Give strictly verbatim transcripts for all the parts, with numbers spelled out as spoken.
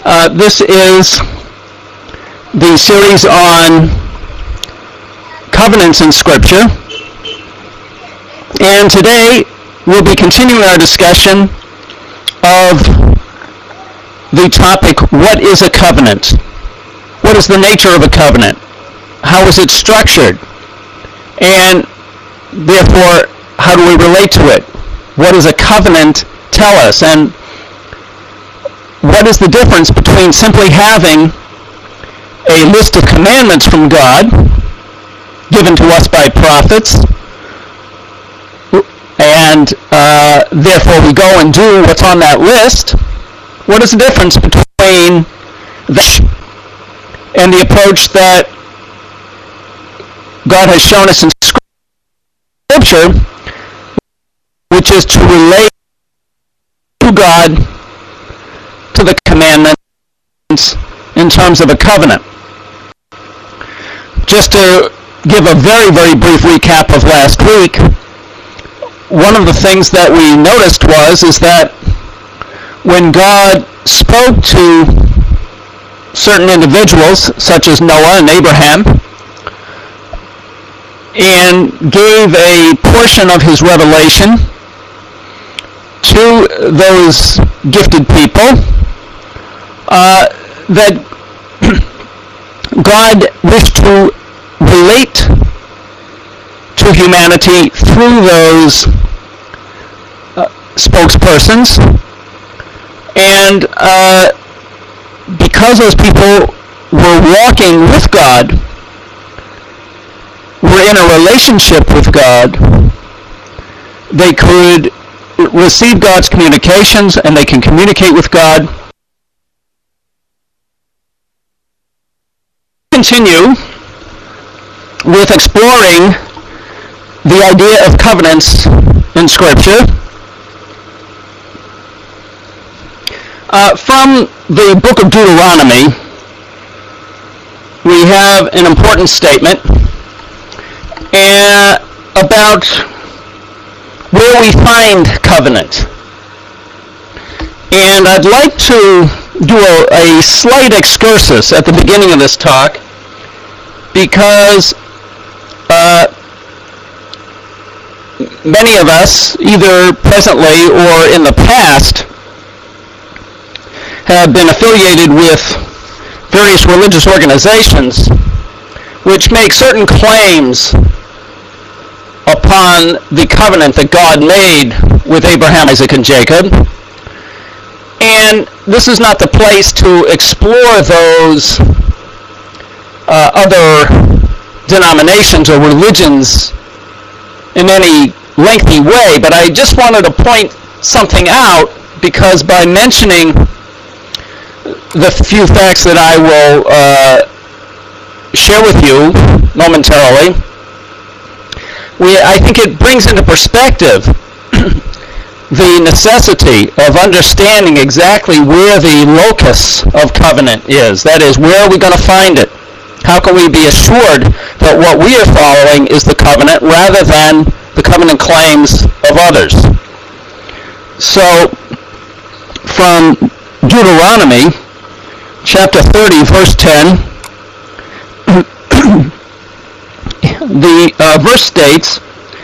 Uh, this is the series on covenants in Scripture, and today we'll be continuing our discussion of the topic, what is a covenant? What is the nature of a covenant? How is it structured? And therefore, how do we relate to it? What does a covenant tell us? And what is the difference between simply having a list of commandments from God given to us by prophets, and uh, therefore we go and do what's on that list? What is the difference between that and the approach that God has shown us in Scripture, which is to relate to God to the commandments in terms of a covenant? Just to give a very, very brief recap of last week, one of the things that we noticed was is that when God spoke to certain individuals, such as Noah and Abraham, and gave a portion of his revelation to those gifted people, uh, that God wished to relate to humanity through those uh, spokespersons, and uh, because those people were walking with God, were in a relationship with God, they could receive God's communications and they can communicate with God. Continue with exploring the idea of covenants in Scripture. Uh, from the book of Deuteronomy, we have an important statement uh, about where we find covenant. And I'd like to do a, a slight excursus at the beginning of this talk, because uh, many of us, either presently or in the past, have been affiliated with various religious organizations which make certain claims upon the covenant that God made with Abraham, Isaac, and Jacob. And this is not the place to explore those uh, other denominations or religions in any lengthy way, but I just wanted to point something out, because by mentioning the few facts that I will uh, share with you momentarily, we, I think it brings into perspective the necessity of understanding exactly where the locus of covenant is. That is, where are we going to find it? How can we be assured that what we are following is the covenant rather than the covenant claims of others? So, from Deuteronomy chapter thirty, verse ten, the uh, verse states,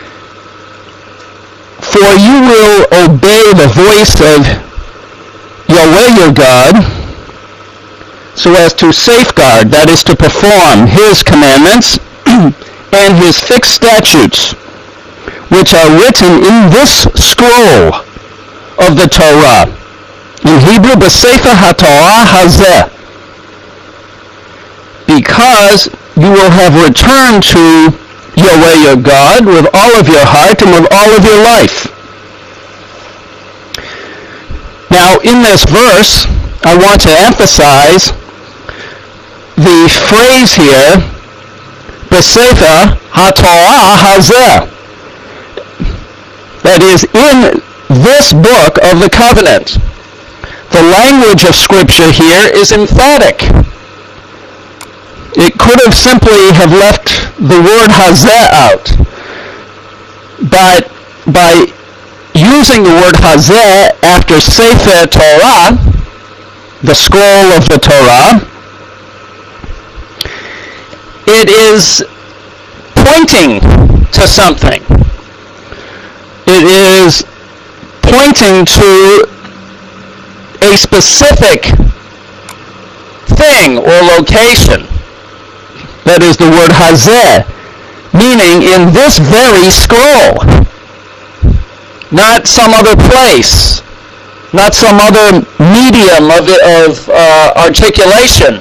"For you will obey the voice of Yahweh your God, so as to safeguard," that is, to perform, "his commandments and his fixed statutes, which are written in this scroll of the Torah." In Hebrew, B'Sefer HaTorah Hazeh. "Because you will have returned to Yahweh your God with all of your heart and with all of your life." Now, in this verse, I want to emphasize the phrase here, B'Sefer HaTorah Hazeh. That is, in this book of the covenant. The language of Scripture here is emphatic. It could have simply have left the word hazeh out, but by using the word hazeh after Sefer Torah, the scroll of the Torah, it is pointing to something. It is pointing to a specific thing or location. That is the word hazeh, meaning in this very scroll, not some other place, not some other medium of, of uh, articulation,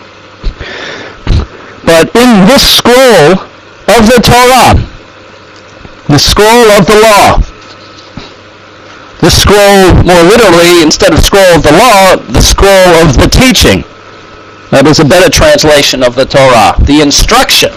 but in this scroll of the Torah, the scroll of the law. The scroll, more literally, instead of scroll of the law, the scroll of the teaching. That is a better translation of the Torah, the instruction.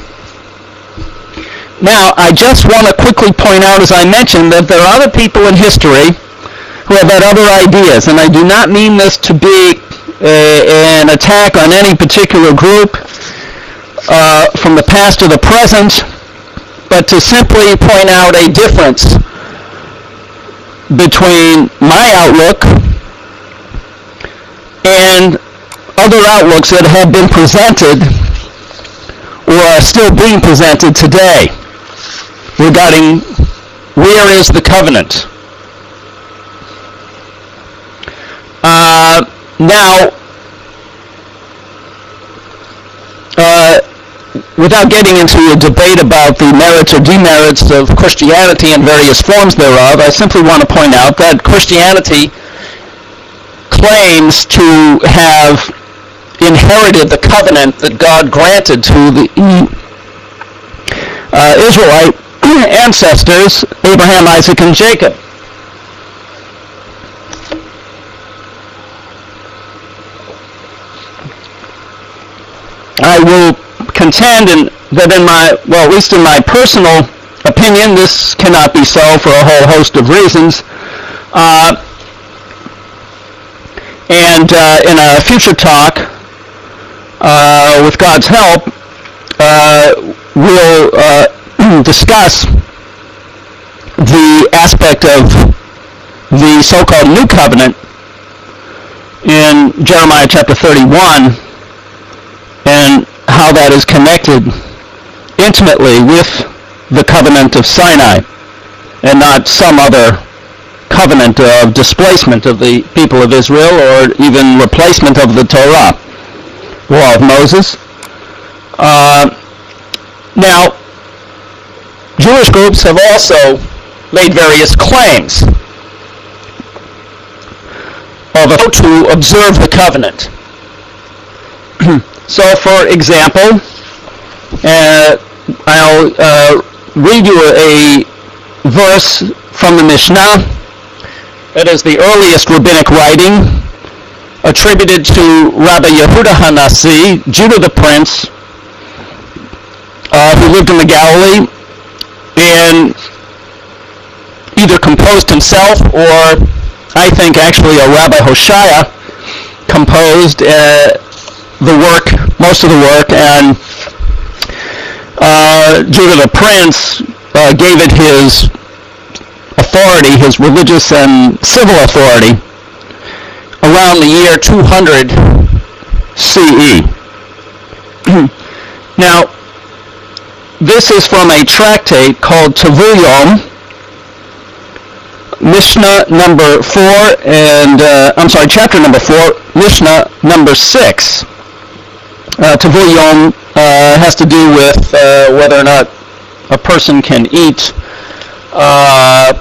Now, I just want to quickly point out, as I mentioned, that there are other people in history who have had other ideas, and I do not mean this to be a, an attack on any particular group uh, from the past to the present, but to simply point out a difference between my outlook and other outlooks that have been presented or are still being presented today regarding where is the covenant. Uh, now, uh, without getting into a debate about the merits or demerits of Christianity and various forms thereof, I simply want to point out that Christianity claims to have inherited the covenant that God granted to the uh, Israelite ancestors, Abraham, Isaac, and Jacob. I will contend in, that in my, well, at least in my personal opinion, this cannot be so for a whole host of reasons. Uh, and uh, in a future talk, uh, with God's help, uh, we'll uh, discuss the aspect of the so-called New Covenant in Jeremiah chapter thirty-one, and how that is connected intimately with the covenant of Sinai, and not some other covenant of displacement of the people of Israel, or even replacement of the Torah, law of Moses. Uh, now, Jewish groups have also made various claims of how to observe the covenant. So, for example, uh, I'll uh, read you a verse from the Mishnah. It is the earliest rabbinic writing attributed to Rabbi Yehuda HaNasi, Judah the Prince, uh, who lived in the Galilee, and either composed himself, or I think actually a Rabbi Hoshaya composed uh, the work, most of the work, and uh, Judah the Prince uh, gave it his authority, his religious and civil authority, around the year two hundred C E. Now, this is from a tractate called Tavuyom, Mishnah number four, and uh, I'm sorry, chapter number four, Mishnah number six. Uh, Tavuyom uh, has to do with uh, whether or not a person can eat uh,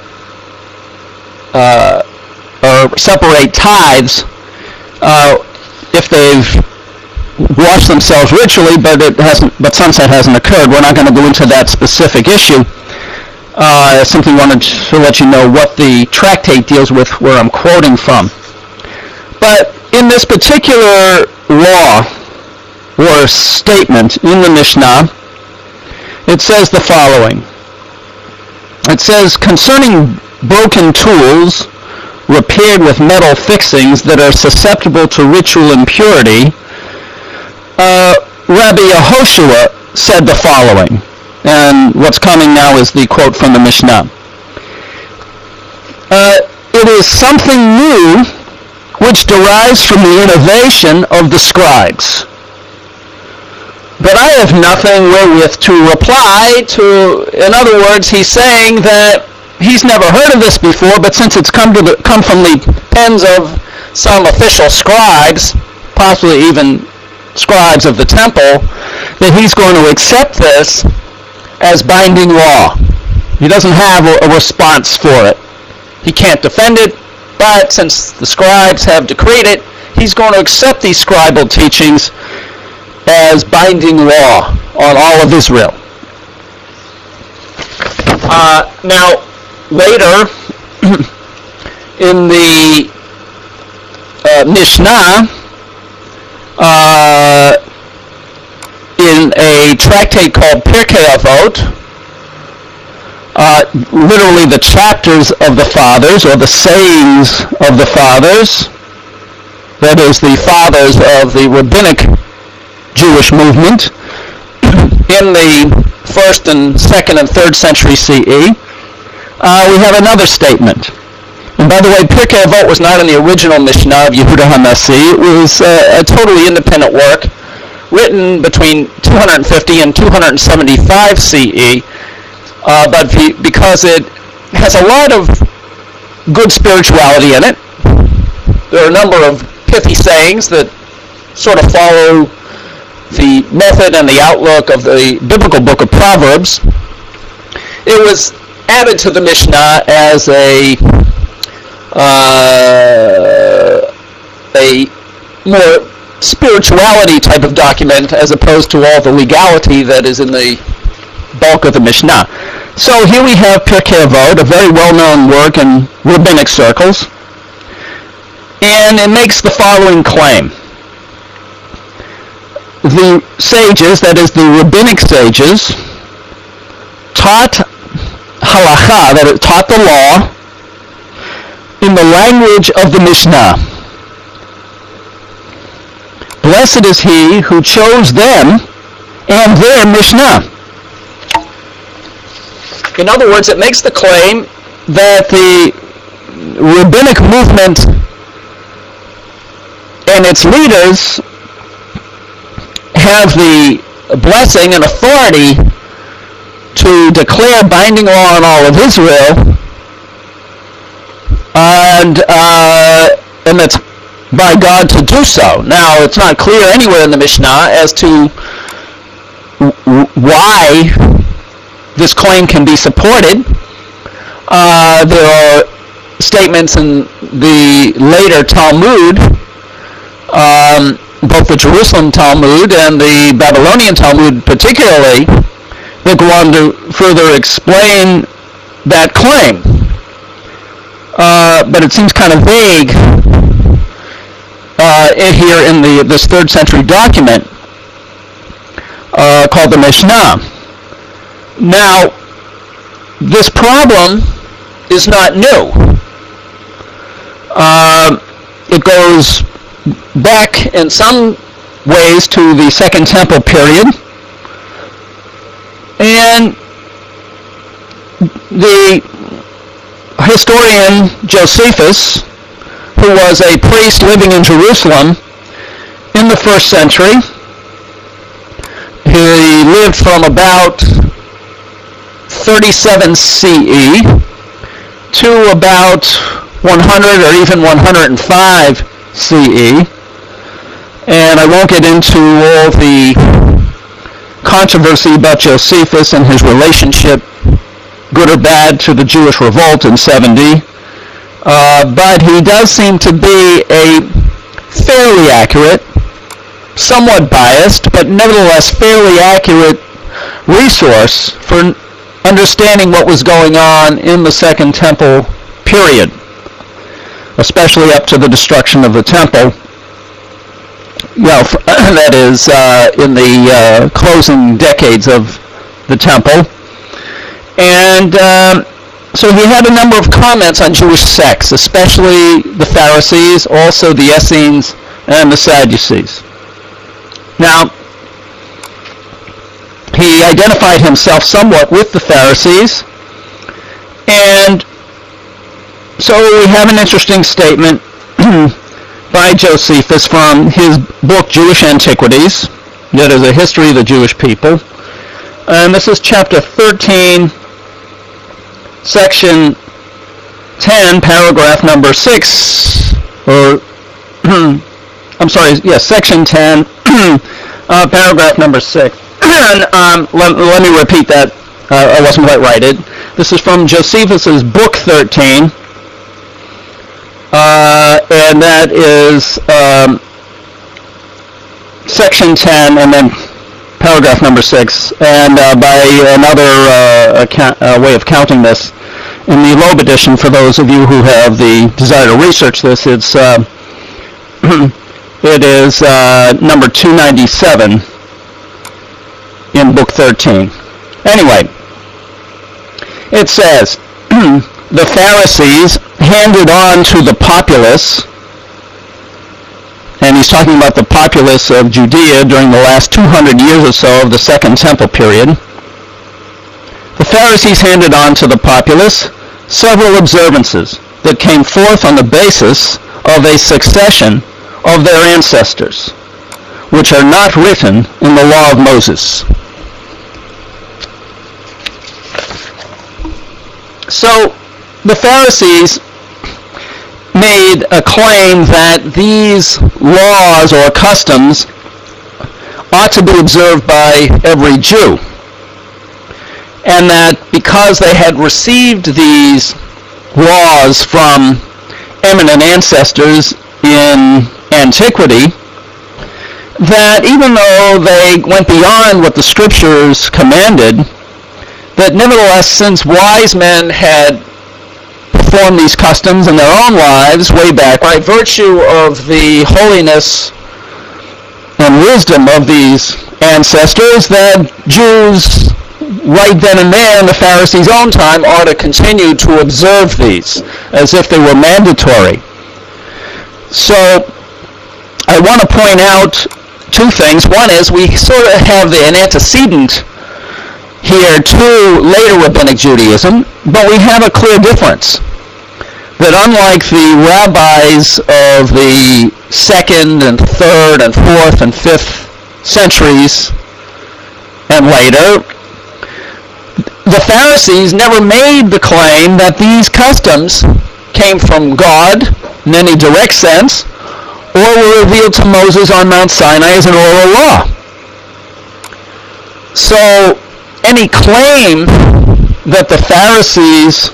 uh, or separate tithes uh, if they've washed themselves ritually, but it hasn't. But sunset hasn't occurred. We're not going to go into that specific issue. Uh, I simply wanted to let you know what the tractate deals with, where I'm quoting from. But in this particular law or statement in the Mishnah, it says the following. It says, concerning broken tools repaired with metal fixings that are susceptible to ritual impurity, uh, Rabbi Yehoshua said the following. And what's coming now is the quote from the Mishnah. Uh, it is something new which derives from the innovation of the scribes. But I have nothing wherewith to reply to. In other words, he's saying that he's never heard of this before, but since it's come to the, come from the pens of some official scribes, possibly even scribes of the temple, that he's going to accept this as binding law. He doesn't have a, a response for it. He can't defend it, but since the scribes have decreed it, he's going to accept these scribal teachings as binding law on all of Israel. Uh, now, later in the uh, Mishnah, uh, in a tractate called Pirkei Avot, uh, literally the chapters of the fathers, or the sayings of the fathers, that is, the fathers of the rabbinic Jewish movement in the first and second and third century C E, uh, we have another statement. And by the way, Pirkei Avot was not in the original Mishnah of Yehuda HaNasi. It was uh, a totally independent work written between two hundred fifty and two hundred seventy-five C E, uh, but because it has a lot of good spirituality in it, there are a number of pithy sayings that sort of follow the method and the outlook of the biblical book of Proverbs. It was added to the Mishnah as a uh, a more spirituality type of document as opposed to all the legality that is in the bulk of the Mishnah. So here we have Pirkei Avot, a very well-known work in rabbinic circles, and it makes the following claim. The sages, that is the rabbinic sages, taught halakha, that is, taught the law, in the language of the Mishnah. Blessed is he who chose them and their Mishnah. In other words, it makes the claim that the rabbinic movement and its leaders have the blessing and authority to declare binding law on all of Israel, and uh, and that's by God to do so. Now, it's not clear anywhere in the Mishnah as to w- why this claim can be supported. Uh, there are statements in the later Talmud, um, both the Jerusalem Talmud and the Babylonian Talmud particularly, that go on to further explain that claim. Uh, but it seems kind of vague uh, in here in the this third century document uh, called the Mishnah. Now, this problem is not new. Uh, it goes back in some ways to the Second Temple period, and the historian Josephus, who was a priest living in Jerusalem in the first century, he lived from about thirty-seven C E to about one hundred or even one hundred five C E, and I won't get into all the controversy about Josephus and his relationship, good or bad, to the Jewish revolt in seventy, uh, but he does seem to be a fairly accurate, somewhat biased, but nevertheless fairly accurate resource for understanding what was going on in the Second Temple period, especially up to the destruction of the temple. You know, that is uh, in the uh, closing decades of the temple. And um, so he had a number of comments on Jewish sects, especially the Pharisees, also the Essenes, and the Sadducees. Now, he identified himself somewhat with the Pharisees, and so we have an interesting statement by Josephus from his book Jewish Antiquities, that is a history of the Jewish people. And this is chapter thirteen, section ten, paragraph number six, or, I'm sorry, yes, section ten, uh, paragraph number six. And um, let, let me repeat that. Uh, I wasn't quite right. It, this is from Josephus's book thirteen, uh, and that is um, section ten, and then paragraph number six. And uh, by another uh, account, uh, way of counting this, in the Loeb edition, for those of you who have the desire to research this, it's uh, it is uh, number two ninety-seven in book thirteen. Anyway, it says, the Pharisees handed on to the populace, and he's talking about the populace of Judea during the last two hundred years or so of the Second Temple period. The Pharisees handed on to the populace several observances that came forth on the basis of a succession of their ancestors, which are not written in the law of Moses. So the Pharisees made a claim that these laws or customs ought to be observed by every Jew, and that because they had received these laws from eminent ancestors in antiquity, that even though they went beyond what the scriptures commanded, that nevertheless, since wise men had performed these customs in their own lives way back, by virtue of the holiness and wisdom of these ancestors, that Jews right then and there in the Pharisees' own time ought to continue to observe these as if they were mandatory. So I want to point out two things. One is we sort of have an antecedent here to later Rabbinic Judaism, but we have a clear difference. That unlike the rabbis of the second and third and fourth and fifth centuries and later, the Pharisees never made the claim that these customs came from God in any direct sense, or were revealed to Moses on Mount Sinai as an oral law. So any claim that the Pharisees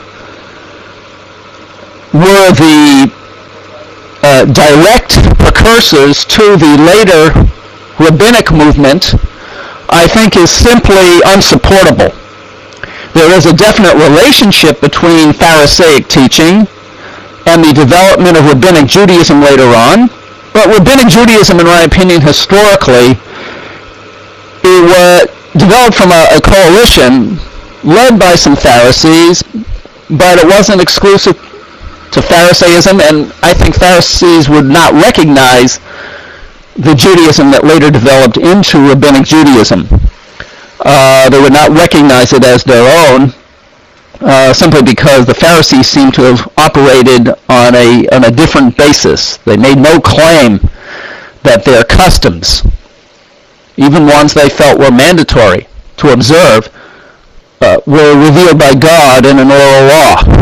were the uh, direct precursors to the later rabbinic movement, I think is simply unsupportable. There is a definite relationship between Pharisaic teaching and the development of Rabbinic Judaism later on, but Rabbinic Judaism, in my opinion, historically, it was developed from a, a coalition led by some Pharisees, but it wasn't exclusive to Pharisaism, and I think Pharisees would not recognize the Judaism that later developed into Rabbinic Judaism. Uh, they would not recognize it as their own, uh, simply because the Pharisees seem to have operated on a on a different basis. They made no claim that their customs, even ones they felt were mandatory to observe, uh, were revealed by God in an oral law.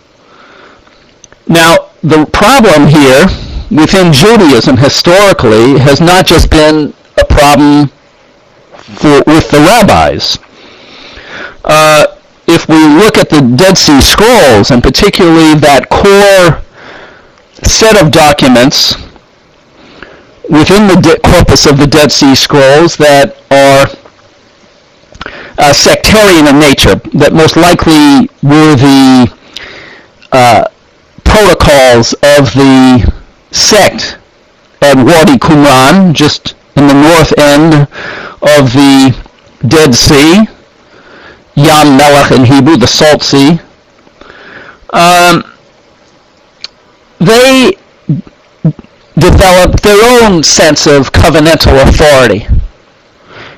Now, the problem here within Judaism historically has not just been a problem for, with the rabbis. Uh, if we look at the Dead Sea Scrolls, and particularly that core set of documents within the de- corpus of the Dead Sea Scrolls that are uh, sectarian in nature, that most likely were the uh, protocols of the sect at Wadi Qumran, just in the north end of the Dead Sea, Yam Melech in Hebrew, the Salt Sea. Um, they developed their own sense of covenantal authority.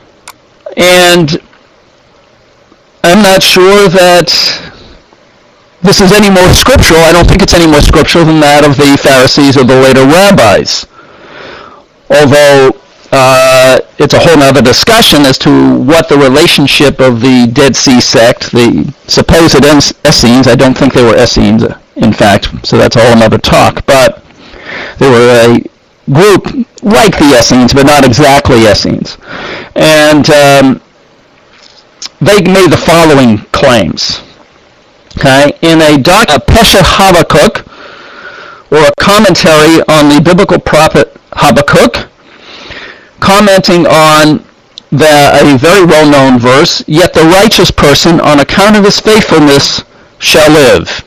And I'm not sure that this is any more scriptural. I don't think it's any more scriptural than that of the Pharisees or the later rabbis. Although uh, it's a whole other discussion as to what the relationship of the Dead Sea sect, the supposed Essenes, I don't think they were Essenes, in fact, so that's a whole other talk, but they were a group like the Essenes, but not exactly Essenes. And um, they made the following claims. Okay, in a doc, a Pesha Habakkuk, or a commentary on the biblical prophet Habakkuk, commenting on the, a very well-known verse, yet the righteous person, on account of his faithfulness, shall live.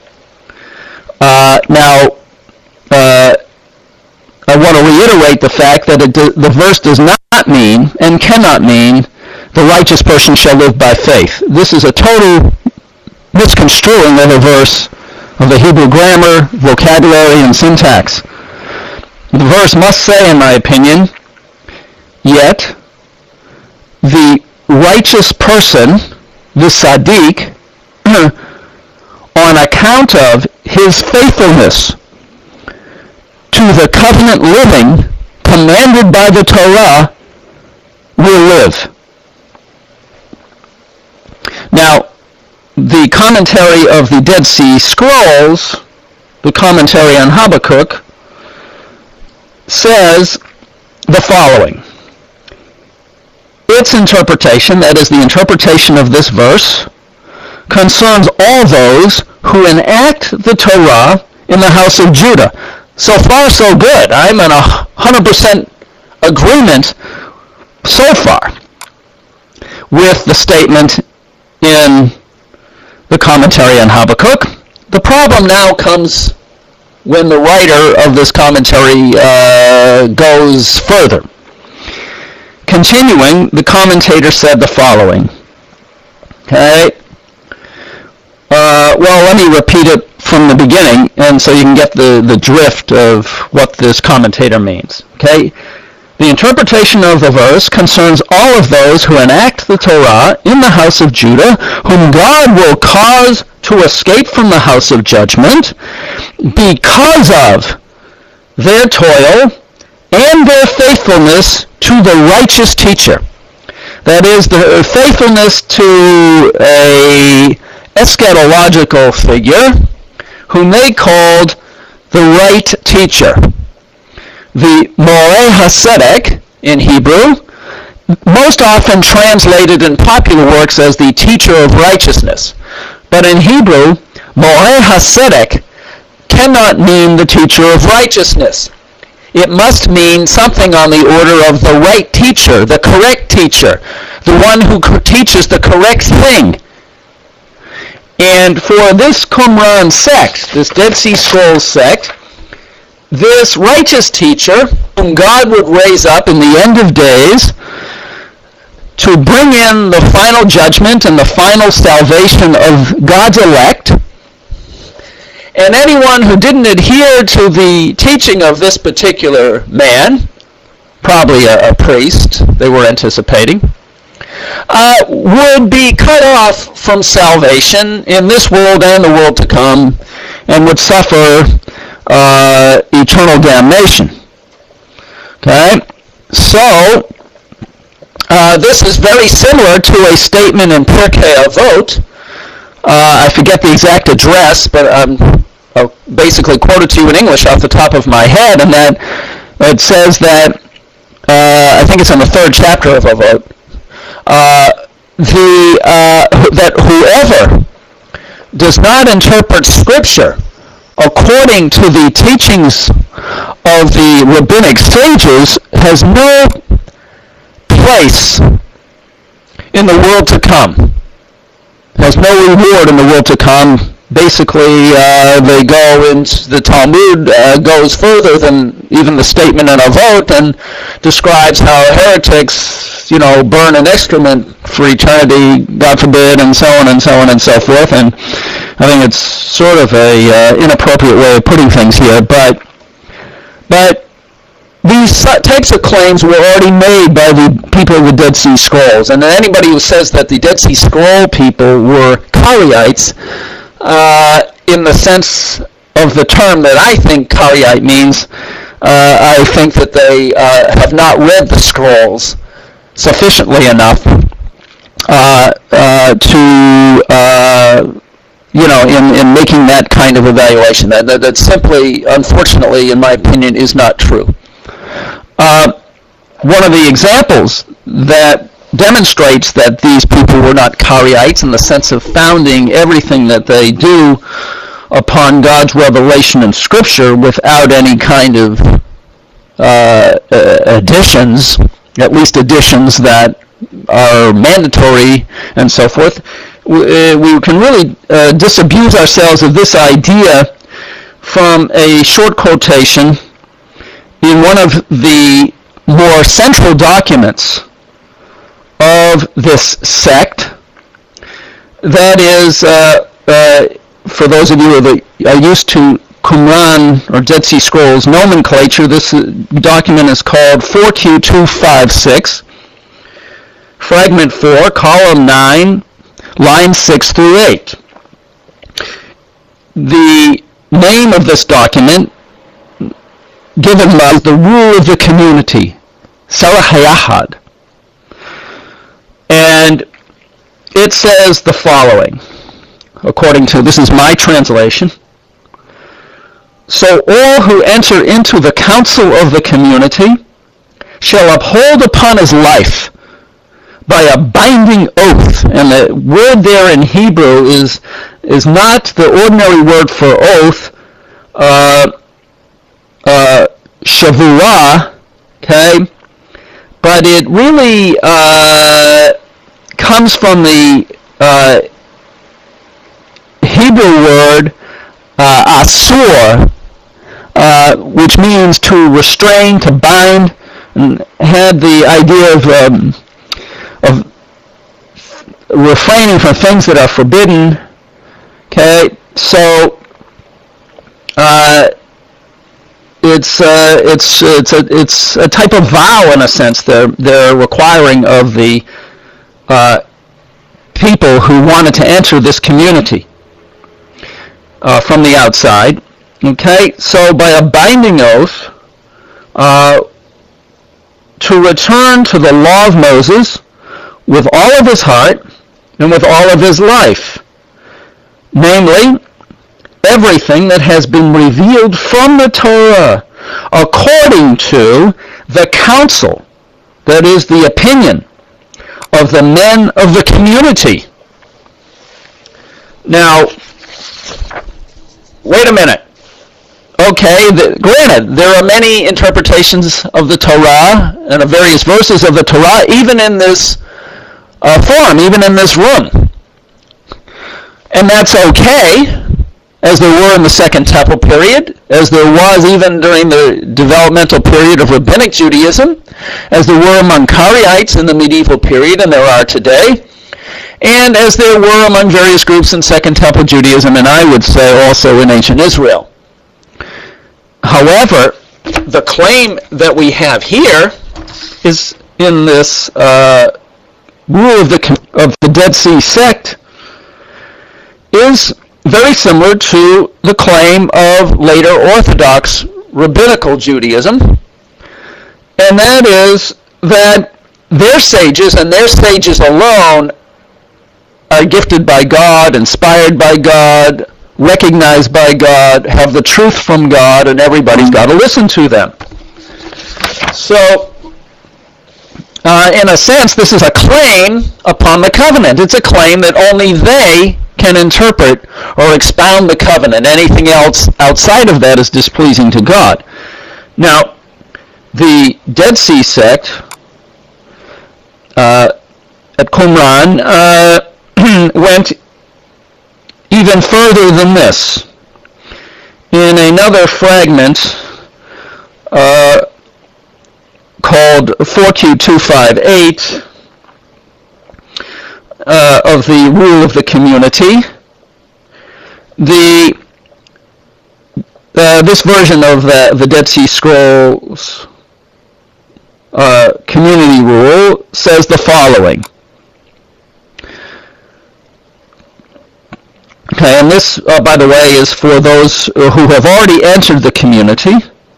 Uh, now, uh, I want to reiterate the fact that it do, the verse does not mean, and cannot mean, the righteous person shall live by faith. This is a total misconstruing of a verse of the Hebrew grammar, vocabulary, and syntax. The verse must say, in my opinion, yet the righteous person, the Sadiq, on account of his faithfulness to the covenant living commanded by the Torah, will live. Now, the commentary of the Dead Sea Scrolls, the commentary on Habakkuk, says the following. Its interpretation, that is the interpretation of this verse, concerns all those who enact the Torah in the house of Judah. So far, so good. I'm in a one hundred percent agreement so far with the statement in the commentary on Habakkuk. The problem now comes when the writer of this commentary uh, goes further. Continuing, the commentator said the following. Okay. Uh, well, let me repeat it from the beginning, and so you can get the, the drift of what this commentator means. Okay. The interpretation of the verse concerns all of those who enact the Torah in the house of Judah, whom God will cause to escape from the house of judgment because of their toil and their faithfulness to the righteous teacher. That is, the faithfulness to a eschatological figure whom they called the right teacher. The Moreh HaSedek in Hebrew, most often translated in popular works as the teacher of righteousness. But in Hebrew, Moreh HaSedek cannot mean the teacher of righteousness. It must mean something on the order of the right teacher, the correct teacher, the one who teaches the correct thing. And for this Qumran sect, this Dead Sea Scrolls sect, this righteous teacher, whom God would raise up in the end of days to bring in the final judgment and the final salvation of God's elect, and anyone who didn't adhere to the teaching of this particular man, probably a, a priest they were anticipating, uh, would be cut off from salvation in this world and the world to come, and would suffer uh, eternal damnation. Okay? So, uh, this is very similar to a statement in Pirkei Avot. Uh, I forget the exact address, but um, I'll basically quote it to you in English off the top of my head, and that it says that, uh, I think it's in the third chapter of Avot, uh, the, uh, that whoever does not interpret Scripture according to the teachings of the rabbinic sages has no place in the world to come. Has no reward in the world to come. Basically, uh, they go into the Talmud, uh, goes further than even the statement in Avot, and describes how heretics, you know, burn an excrement for eternity, God forbid, and so on and so on and so forth. And I think it's sort of a uh, inappropriate way of putting things here, but but these types of claims were already made by the people of the Dead Sea Scrolls. And anybody who says that the Dead Sea Scroll people were Karaites, uh, in the sense of the term that I think Karaite means. Uh, I think that they uh, have not read the scrolls sufficiently enough uh, uh, to, uh, you know, in, in making that kind of evaluation. That, that, that simply, unfortunately, in my opinion, is not true. Uh, one of the examples that demonstrates that these people were not Karaites in the sense of founding everything that they do upon God's revelation in Scripture without any kind of uh, additions, at least additions that are mandatory and so forth. We, we can really uh, disabuse ourselves of this idea from a short quotation in one of the more central documents of this sect. That is, uh, uh, for those of you that are used to Qumran or Dead Sea Scrolls nomenclature, this document is called four Q two fifty-six, Fragment four, Column nine, Lines six through eight. The name of this document, given by the rule of the community, Sarah Hayahad. And it says the following, according to, this is my translation. So all who enter into the council of the community shall uphold upon his life by a binding oath. And the word there in Hebrew is, is not the ordinary word for oath, uh, uh, shavua, okay, but it really uh, comes from the uh, Hebrew word uh, asur, uh, which means to restrain, to bind, and had the idea of um, of refraining from things that are forbidden. Okay, so uh, it's uh, it's it's a it's a type of vow in a sense. They're they're requiring of the uh, people who wanted to enter this community uh, from the outside. Okay, so by a binding oath, uh, to return to the law of Moses with all of his heart and with all of his life, namely, everything that has been revealed from the Torah according to the counsel, that is the opinion of the men of the community. Now, wait a minute. Okay, the, granted, there are many interpretations of the Torah and of various verses of the Torah, even in this uh, forum, even in this room. And that's okay, as there were in the Second Temple period, as there was even during the developmental period of Rabbinic Judaism, as there were among Karaites in the medieval period, and there are today, and as there were among various groups in Second Temple Judaism, and I would say also in ancient Israel. However, the claim that we have here is in this uh, rule of the of the Dead Sea sect is very similar to the claim of later Orthodox rabbinical Judaism, and that is that their sages and their sages alone are gifted by God, inspired by God, recognized by God, have the truth from God, and everybody's got to listen to them. So, uh, in a sense, this is a claim upon the covenant. It's a claim that only they can interpret or expound the covenant. Anything else outside of that is displeasing to God. Now, the Dead Sea sect uh, at Qumran uh, went even further than this. In another fragment uh, called four Q two fifty-eight uh, of the rule of the community, the uh, this version of the, the Dead Sea Scrolls uh, community rule says the following. Okay, Okay, and this, uh, by the way, is for those who have already entered the community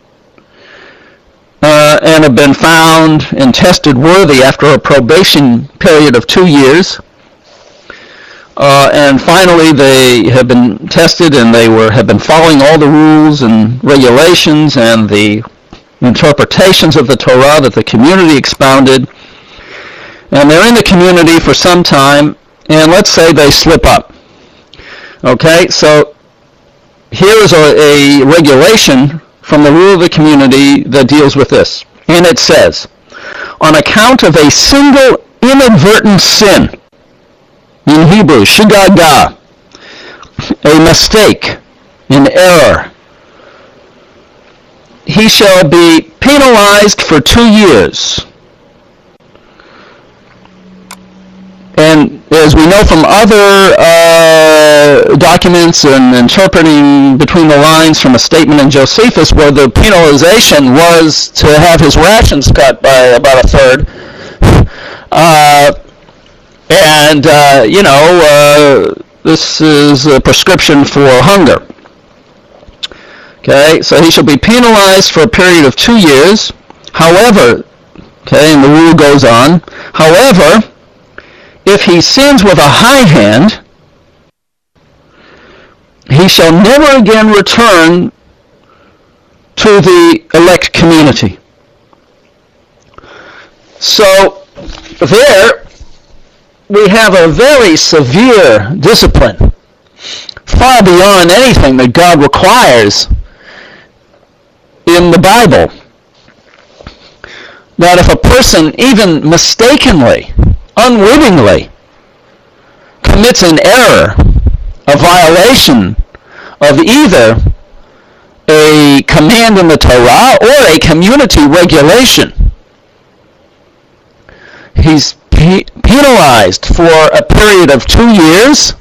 uh, and have been found and tested worthy after a probation period of two years. Uh, and finally, they have been tested and they were have been following all the rules and regulations and the interpretations of the Torah that the community expounded. And they're in the community for some time, and let's say they slip up. Okay, so here is a, a regulation from the rule of the community that deals with this. And it says, on account of a single inadvertent sin, in Hebrew, shigaga, a mistake, an error, he shall be penalized for two years. And as we know from other uh, documents and interpreting between the lines from a statement in Josephus, where the penalization was to have his rations cut by about a third, uh, and uh, you know, uh, this is a prescription for hunger. Okay, so he shall be penalized for a period of two years. However, okay, and the rule goes on. However, if he sins with a high hand, he shall never again return to the elect community. So there we have a very severe discipline, far beyond anything that God requires in the Bible. That if a person even mistakenly, unwittingly commits an error, a violation of either a command in the Torah or a community regulation, he's pe- penalized for a period of two years,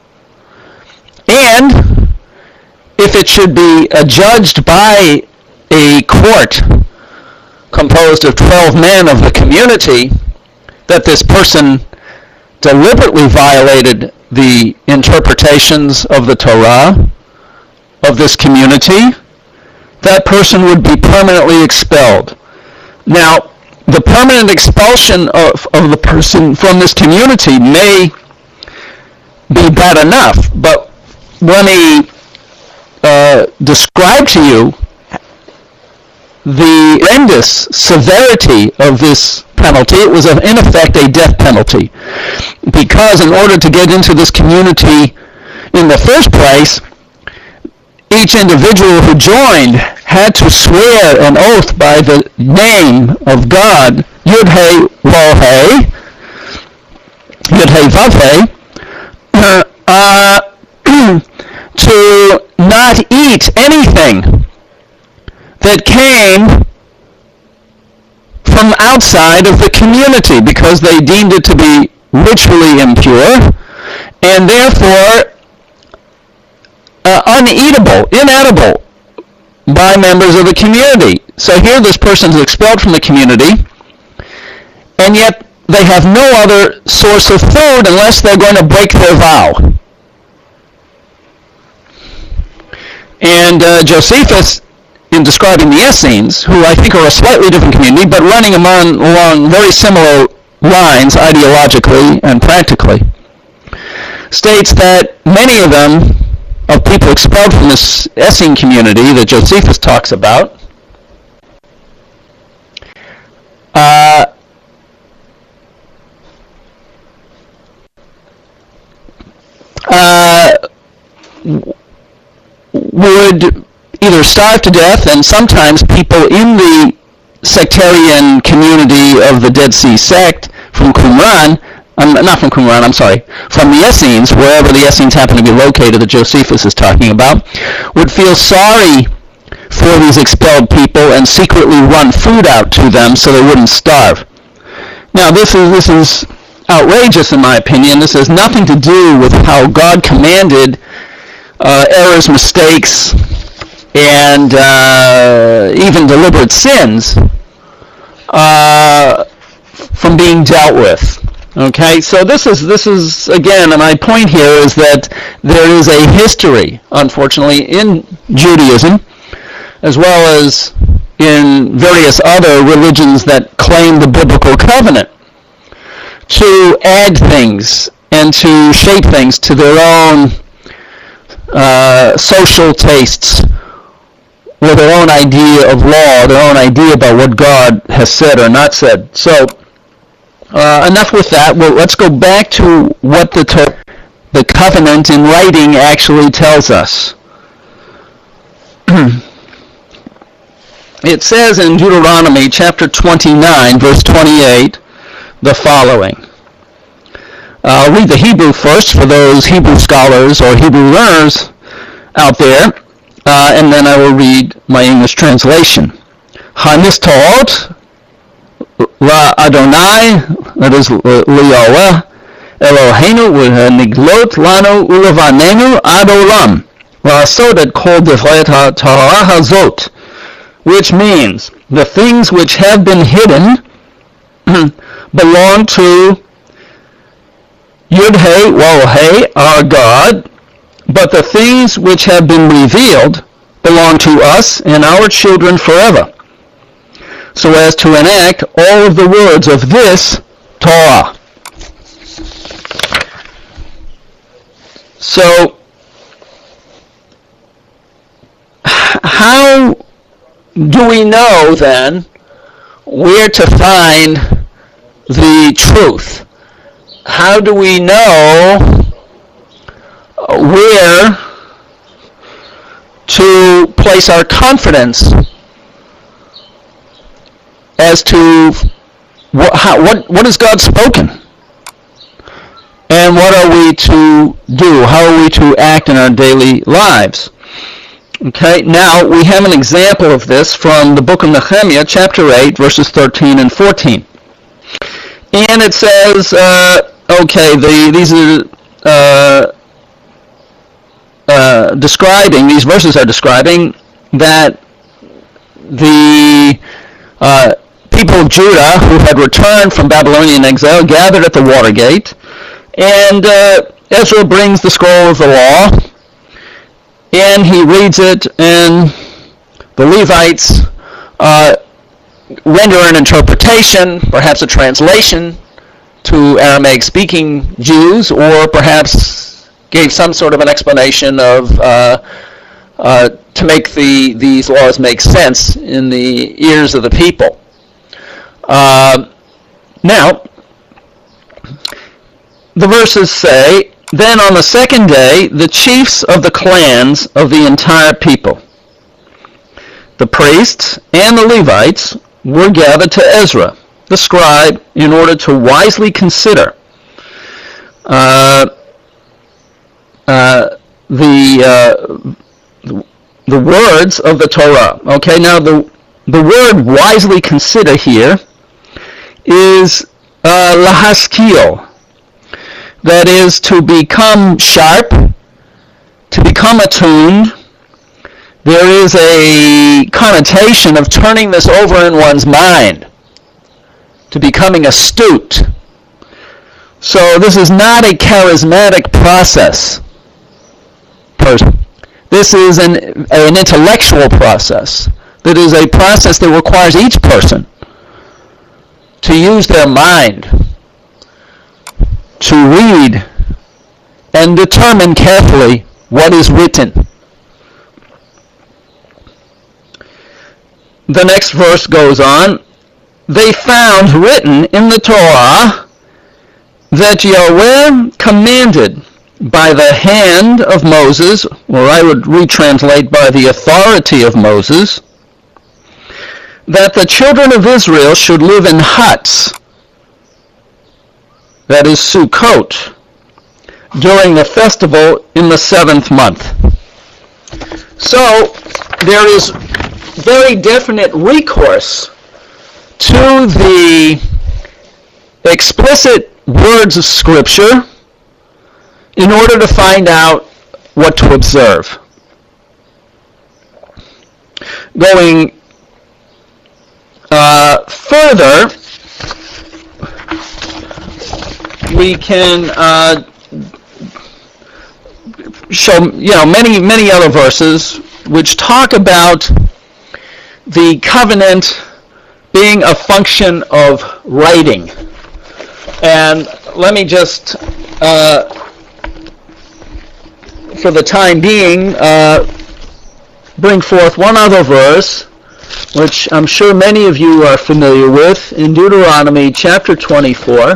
and if it should be adjudged by a court composed of twelve men of the community that this person deliberately violated the interpretations of the Torah of this community, that person would be permanently expelled. Now, the permanent expulsion of, of the person from this community may be bad enough, but when he uh, described to you the horrendous severity of this penalty, it was in effect a death penalty. Because in order to get into this community in the first place, each individual who joined had to swear an oath by the name of God, Yud-Heh Lo-Heh, Yud-Heh Vav-Heh, uh, uh, to not eat anything that came from outside of the community, because they deemed it to be ritually impure and therefore uh, uneatable, inedible by members of the community. So here this person is expelled from the community, and yet they have no other source of food unless they're going to break their vow. And uh, Josephus, in describing the Essenes, who I think are a slightly different community, but running among, along very similar lines ideologically and practically, states that many of them, of people expelled from this Essene community that Josephus talks about, uh, uh, would either starve to death, and sometimes people in the sectarian community of the Dead Sea sect from Qumran, um, not from Qumran, I'm sorry, from the Essenes, wherever the Essenes happen to be located that Josephus is talking about, would feel sorry for these expelled people and secretly run food out to them so they wouldn't starve. Now this is, this is outrageous in my opinion. This has nothing to do with how God commanded uh, errors, mistakes, and uh, even deliberate sins uh, from being dealt with. Okay, so this is, this is again, my point here is that there is a history, unfortunately, in Judaism, as well as in various other religions that claim the biblical covenant, to add things and to shape things to their own uh, social tastes, with their own idea of law, their own idea about what God has said or not said. So, uh, enough with that. Well, let's go back to what the to- the covenant in writing actually tells us. It says in Deuteronomy chapter twenty-nine, verse twenty-eight, the following. Uh, I'll read the Hebrew first for those Hebrew scholars or Hebrew learners out there, uh, and then I will read my English translation. Hanistot La Adonai, that is Liyawa, Eloheinu v'niglot lanu ulevanenu ad olam, la'asot et kol divrei Torah hazot, which means the things which have been hidden belong to Yud-Heh, Waw-Heh, our God, but the things which have been revealed belong to us and our children forever, so as to enact all of the words of this Torah. So, how do we know then where to find the truth? How do we know where to place our confidence as to what, how, what, what has God spoken? And what are we to do? How are we to act in our daily lives? Okay, now we have an example of this from the book of Nehemiah, chapter eight, verses thirteen and fourteen. And it says, uh, okay, the, these are uh, uh, describing, these verses are describing that the uh, people of Judah who had returned from Babylonian exile gathered at the water gate, and uh, Ezra brings the scroll of the law, and he reads it, and the Levites uh, render an interpretation, perhaps a translation to Aramaic-speaking Jews, or perhaps gave some sort of an explanation of uh, uh, to make the these laws make sense in the ears of the people. Uh, now, the verses say, "Then on the second day, the chiefs of the clans of the entire people, the priests and the Levites, were gathered to Ezra, the scribe, in order to wisely consider uh, uh, the, uh, the words of the Torah." Okay, now the the word "wisely consider" here is uh, lahaskil. That is, to become sharp, to become attuned. There is a connotation of turning this over in one's mind, to becoming astute. So this is not a charismatic process. This is an, an intellectual process. That is a process that requires each person to use their mind, to read and determine carefully what is written. The next verse goes on, "They found written in the Torah that Yahweh commanded by the hand of Moses," or I would retranslate by the authority of Moses, "that the children of Israel should live in huts," that is Sukkot, "during the festival in the seventh month." So there is very definite recourse to the explicit words of Scripture in order to find out what to observe. Going uh, further, we can uh, show, you know, many, many other verses which talk about the covenant being a function of writing. And let me just, uh, for the time being, uh, bring forth one other verse, which I'm sure many of you are familiar with, in Deuteronomy chapter twenty-four.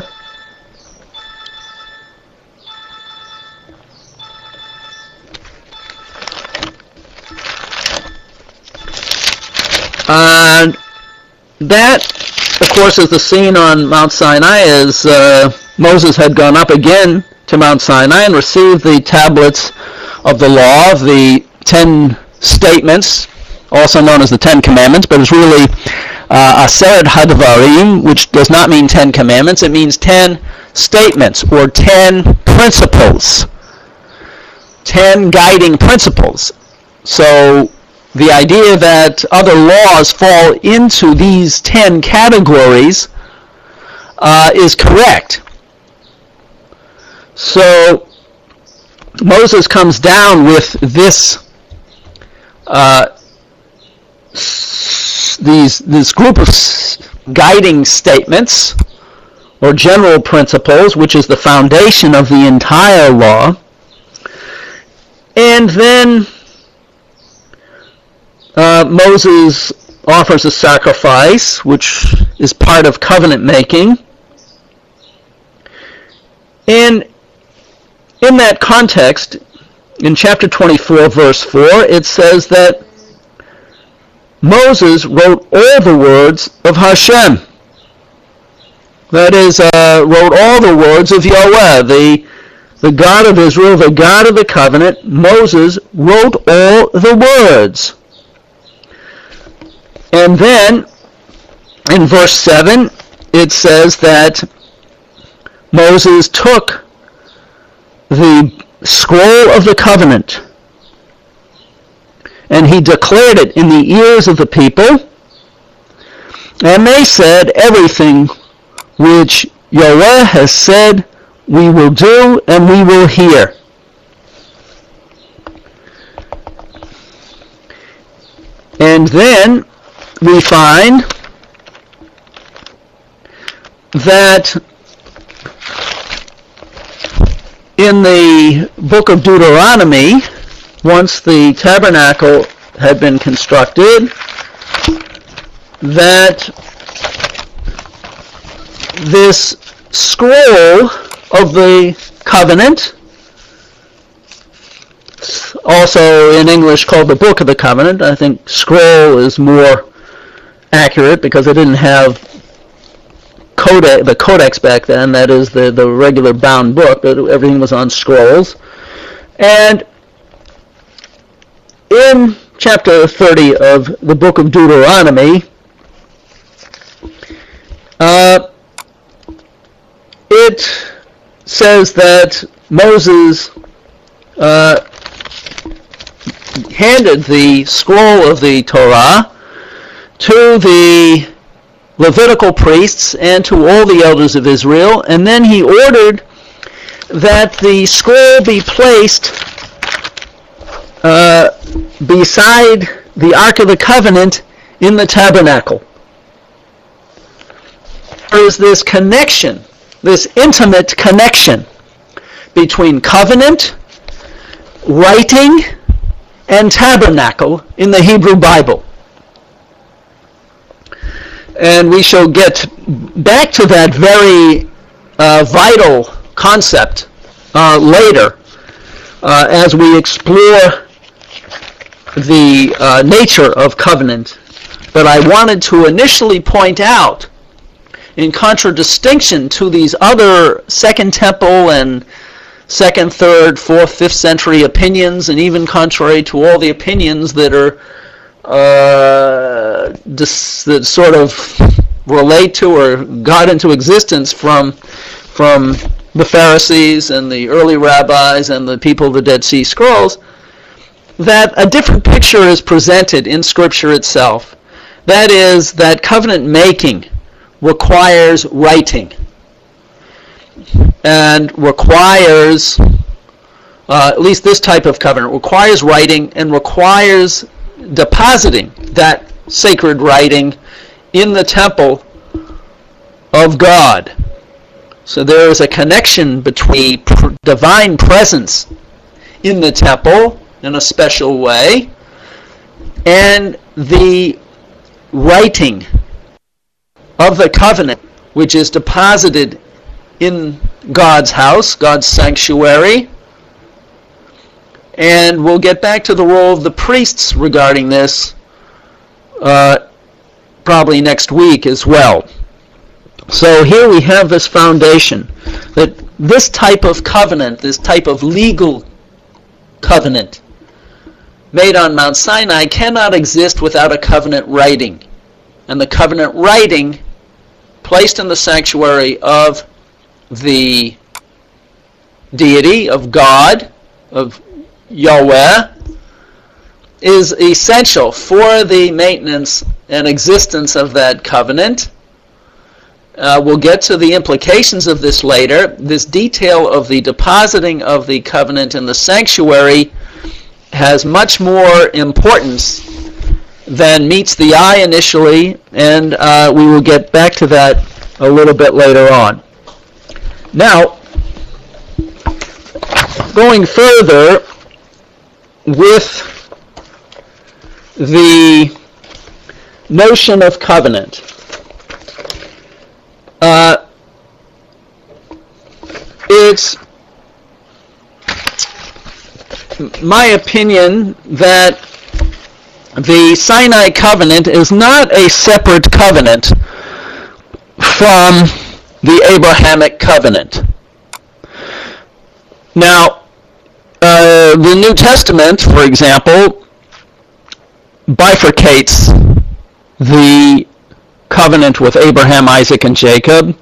And that, of course, is the scene on Mount Sinai as uh, Moses had gone up again to Mount Sinai and received the tablets of the law, the ten statements, also known as the Ten Commandments, but it's really uh, Aseret HaDvarim, which does not mean Ten Commandments. It means ten statements or ten principles, ten guiding principles. So the idea that other laws fall into these ten categories uh, is correct. So Moses comes down with this uh, s- these this group of s- guiding statements or general principles, which is the foundation of the entire law, and then Uh, Moses offers a sacrifice, which is part of covenant making. And in that context, in chapter twenty-four, verse four, it says that Moses wrote all the words of Hashem. That is, uh, wrote all the words of Yahweh, the, the God of Israel, the God of the covenant. Moses wrote all the words. And then, in verse seven, it says that Moses took the scroll of the covenant and he declared it in the ears of the people, and they said, everything which Yahweh has said we will do and we will hear. And then we find that in the book of Deuteronomy, once the tabernacle had been constructed, that this scroll of the covenant, also in English called the Book of the Covenant, I think scroll is more accurate because they didn't have codex, the codex back then, that is the, the regular bound book, but everything was on scrolls. And in chapter thirty of the book of Deuteronomy, uh, it says that Moses uh, handed the scroll of the Torah to the Levitical priests and to all the elders of Israel, and then he ordered that the scroll be placed uh, beside the Ark of the Covenant in the tabernacle. There is this connection, this intimate connection between covenant, writing, and tabernacle in the Hebrew Bible. And we shall get back to that very uh, vital concept uh, later uh, as we explore the uh, nature of covenant. But I wanted to initially point out, in contradistinction to these other Second Temple and Second, Third, Fourth, Fifth century opinions, and even contrary to all the opinions that are uh, dis- that sort of relate to or got into existence from from the Pharisees and the early rabbis and the people of the Dead Sea Scrolls, that a different picture is presented in Scripture itself. That is, that covenant making requires writing. and requires, uh, at least this type of covenant, requires writing and requires depositing that sacred writing in the temple of God. So there is a connection between pr- divine presence in the temple in a special way and the writing of the covenant, which is deposited in God's house, God's sanctuary. And we'll get back to the role of the priests regarding this uh, probably next week as well. So here we have this foundation, that this type of covenant, this type of legal covenant made on Mount Sinai cannot exist without a covenant writing. And the covenant writing placed in the sanctuary of the deity, of God, of Yahweh, is essential for the maintenance and existence of that covenant. Uh, we'll get to the implications of this later. This detail of the depositing of the covenant in the sanctuary has much more importance than meets the eye initially, and uh, we will get back to that a little bit later on. Now, going further with the notion of covenant, uh, it's my opinion that the Sinai covenant is not a separate covenant from the Abrahamic covenant. Now, uh, the New Testament, for example, bifurcates the covenant with Abraham, Isaac, and Jacob,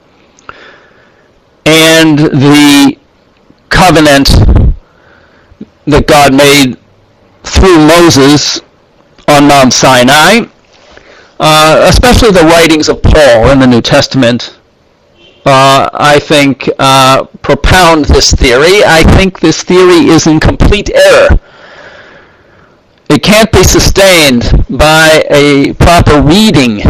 and the covenant that God made through Moses on Mount Sinai, uh, especially the writings of Paul in the New Testament, uh, I think, uh, propound this theory. I think this theory is in complete error. It can't be sustained by a proper reading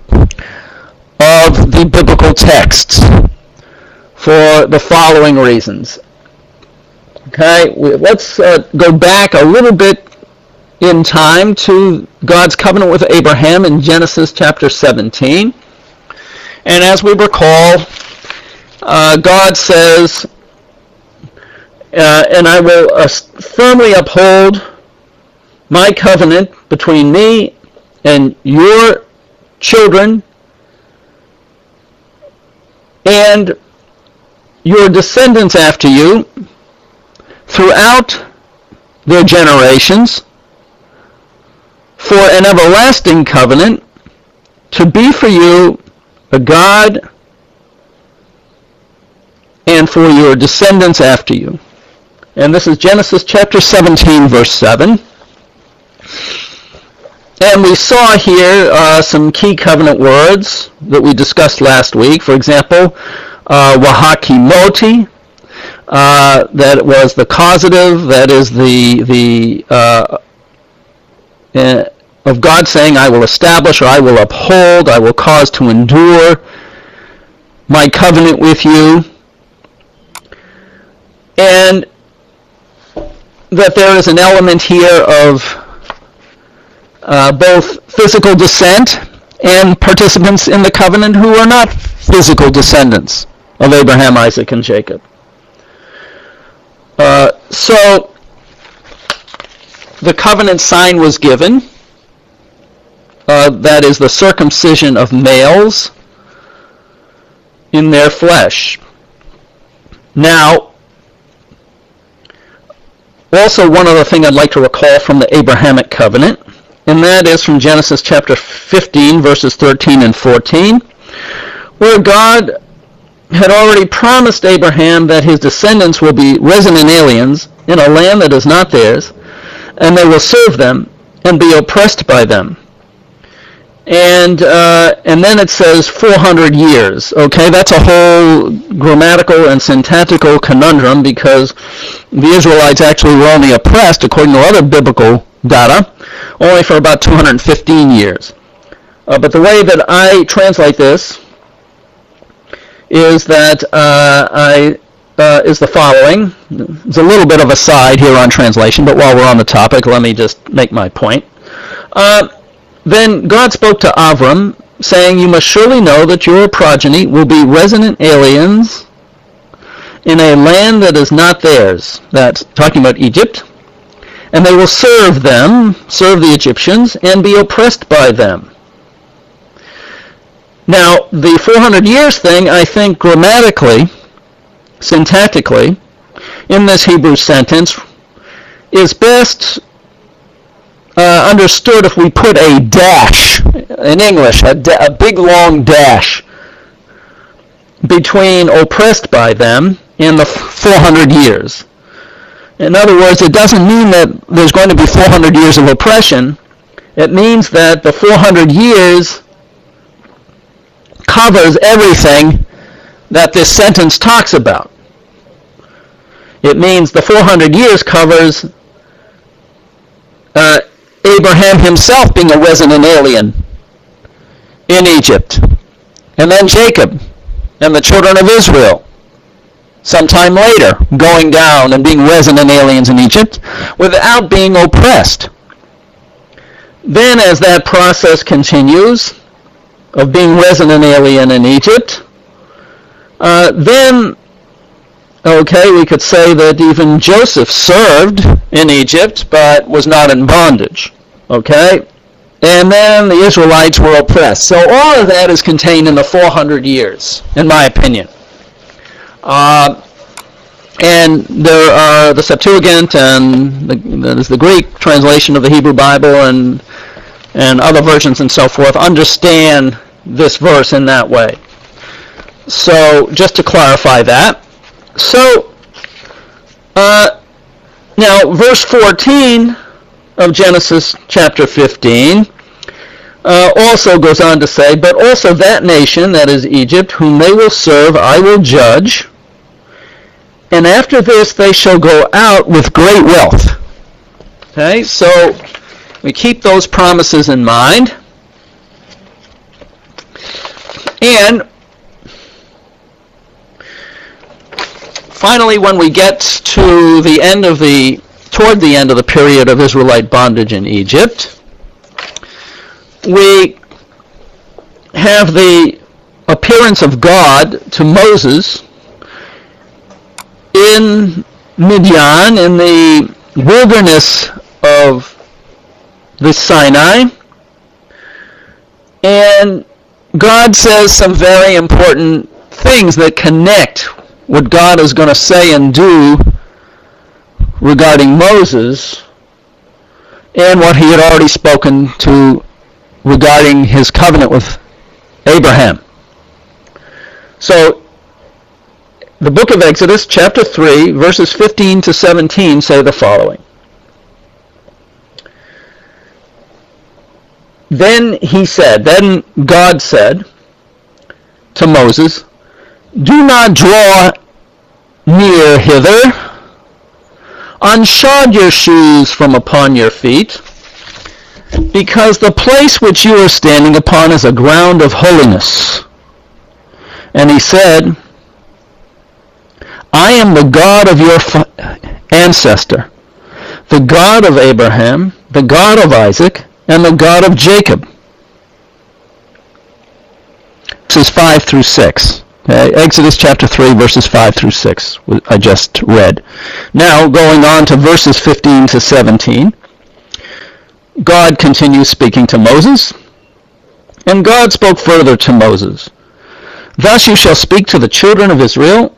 of the biblical texts for the following reasons. Okay, let's uh, go back a little bit in time to God's covenant with Abraham in Genesis chapter seventeen. And as we recall, uh, God says, uh, and I will uh, firmly uphold my covenant between me and your children and your descendants after you throughout their generations, for an everlasting covenant, to be for you a God and for your descendants after you. And this is Genesis chapter seventeen, verse seven. And we saw here uh, some key covenant words that we discussed last week. For example, uh, wahakimoti, uh, that was the causative, that is the the uh, uh, of God saying, I will establish, or I will uphold, I will cause to endure my covenant with you. And that there is an element here of uh, both physical descent and participants in the covenant who are not physical descendants of Abraham, Isaac, and Jacob. Uh, so, the covenant sign was given. Uh, that is the circumcision of males in their flesh. Now, also one other thing I'd like to recall from the Abrahamic covenant, and that is from Genesis chapter fifteen, verses thirteen and fourteen, where God had already promised Abraham that his descendants will be resident aliens in a land that is not theirs, and they will serve them and be oppressed by them. And uh, and then it says four hundred years. Okay, that's a whole grammatical and syntactical conundrum, because the Israelites actually were only oppressed, according to other biblical data, only for about two hundred fifteen years. Uh, but the way that I translate this is that uh, I uh, is the following. It's a little bit of a side here on translation, but while we're on the topic, let me just make my point. Uh, Then God spoke to Avram, saying, "You must surely know that your progeny will be resident aliens in a land that is not theirs." That's talking about Egypt. "And they will serve them, serve the Egyptians, and be oppressed by them." Now, the four hundred years thing, I think grammatically, syntactically, in this Hebrew sentence, is best Uh, understood if we put a dash in English, a, da- a big long dash between oppressed by them and the four hundred years. In other words, it doesn't mean that there's going to be four hundred years of oppression. It means that the four hundred years covers everything that this sentence talks about. It means the four hundred years covers uh, Abraham himself being a resident alien in Egypt, and then Jacob and the children of Israel sometime later going down and being resident aliens in Egypt without being oppressed. Then as that process continues of being resident alien in Egypt, uh, then okay, we could say that even Joseph served in Egypt but was not in bondage. Okay? And then the Israelites were oppressed. So all of that is contained in the four hundred years, in my opinion. Uh, and there are the Septuagint, and the, there's the Greek translation of the Hebrew Bible, and and other versions and so forth understand this verse in that way. So just to clarify that. So, uh, now verse fourteen of Genesis chapter fifteen uh, also goes on to say, "But also that nation, that is Egypt, whom they will serve, I will judge, and after this they shall go out with great wealth." Okay, so we keep those promises in mind. And finally, when we get to the end of the, toward the end of the period of Israelite bondage in Egypt, we have the appearance of God to Moses in Midian, in the wilderness of the Sinai, and God says some very important things that connect what God is going to say and do regarding Moses and what he had already spoken to regarding his covenant with Abraham. So, the book of Exodus, chapter three, verses fifteen to seventeen say the following. Then he said, then God said to Moses, "Do not draw near hither. Unshod your shoes from upon your feet, because the place which you are standing upon is a ground of holiness." And he said, "I am the God of your ancestor, the God of Abraham, the God of Isaac, and the God of Jacob." This is five through six. Okay, Exodus chapter three, verses five through six, I just read. Now, going on to verses fifteen to seventeen, God continues speaking to Moses, and God spoke further to Moses. "Thus you shall speak to the children of Israel,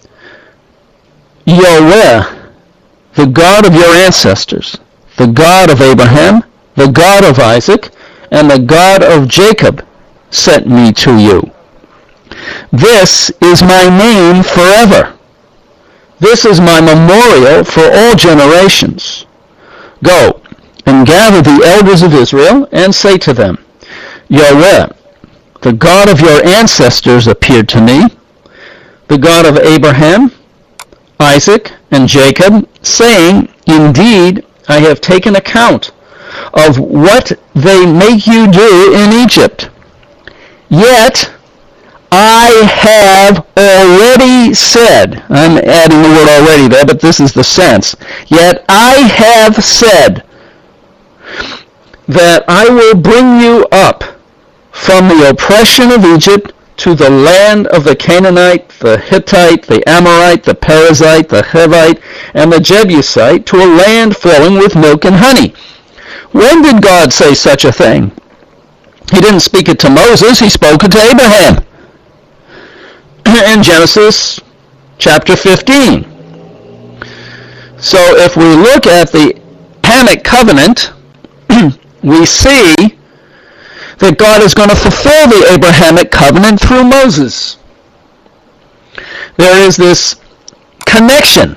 Yahweh, the God of your ancestors, the God of Abraham, the God of Isaac, and the God of Jacob sent me to you. This is my name forever. This is my memorial for all generations. Go and gather the elders of Israel and say to them, Yahweh, the God of your ancestors, appeared to me, the God of Abraham, Isaac, and Jacob, saying, Indeed, I have taken account of what they make you do in Egypt. Yet I have already said, I'm adding the word already there, but this is the sense, yet I have said that I will bring you up from the oppression of Egypt to the land of the Canaanite, the Hittite, the Amorite, the Perizzite, the Hivite, and the Jebusite, to a land flowing with milk and honey. When did God say such a thing? He didn't speak it to Moses, he spoke it to Abraham. In Genesis chapter fifteen. So if we look at the Abrahamic covenant, we see that God is going to fulfill the Abrahamic covenant through Moses. There is this connection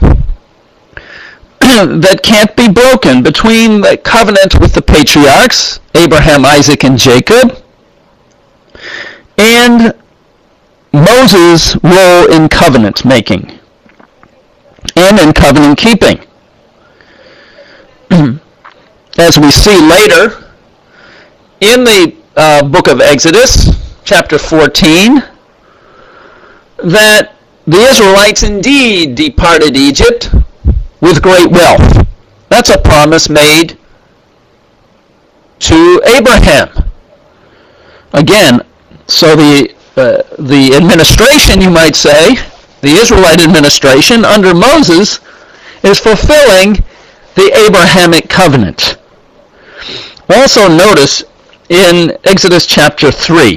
that can't be broken between the covenant with the patriarchs, Abraham, Isaac, and Jacob, and Moses' role in covenant making and in covenant keeping. As we see later in the uh, book of Exodus, chapter fourteen, that the Israelites indeed departed Egypt with great wealth. That's a promise made to Abraham. Again, so the uh, the administration, you might say, the Israelite administration under Moses is fulfilling the Abrahamic covenant. Also notice in Exodus chapter three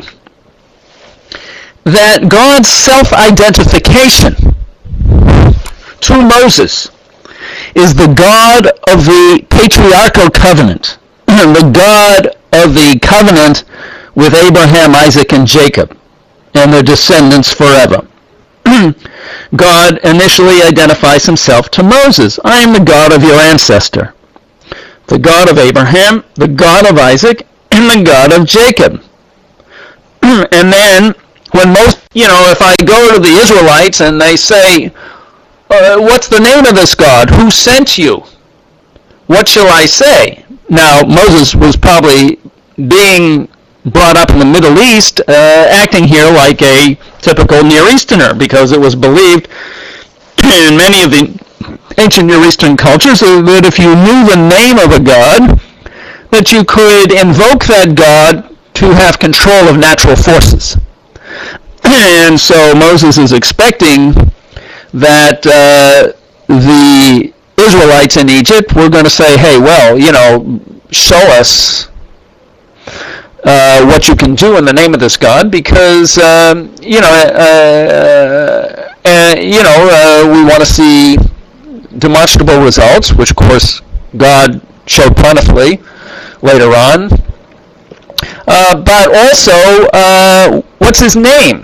that God's self-identification to Moses is the God of the patriarchal covenant, the God of the covenant with Abraham, Isaac, and Jacob, and their descendants forever. God initially identifies himself to Moses. I am the God of your ancestor, the God of Abraham, the God of Isaac, and the God of Jacob. And then, when most, you know, if I go to the Israelites and they say, uh, what's the name of this God? Who sent you? What shall I say? Now, Moses was probably being brought up in the Middle East, uh, acting here like a typical Near Easterner, because it was believed in many of the ancient Near Eastern cultures that if you knew the name of a god, that you could invoke that god to have control of natural forces. And so Moses is expecting that uh, the Israelites in Egypt were going to say, hey, well, you know, show us uh, what you can do in the name of this God, because, um, you know, uh, uh, you know, uh, we want to see demonstrable results, which, of course, God showed plentifully later on. Uh, but also, uh, what's his name?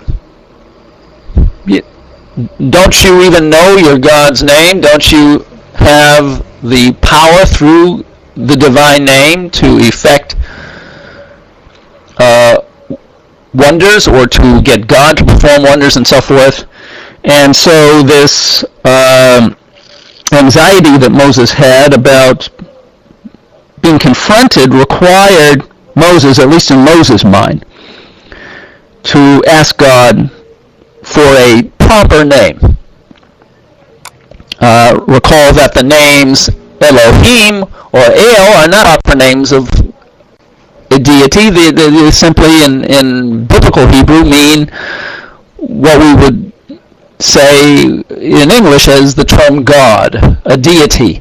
Don't you even know your God's name? Don't you have the power through the divine name to effect uh, wonders, or to get God to perform wonders and so forth? And so this um, anxiety that Moses had about being confronted required Moses, at least in Moses' mind, to ask God for a proper name. Uh, recall that the names Elohim or El are not proper names of a deity. They, they, they simply, in, in biblical Hebrew, mean what we would say in English as the term God, a deity.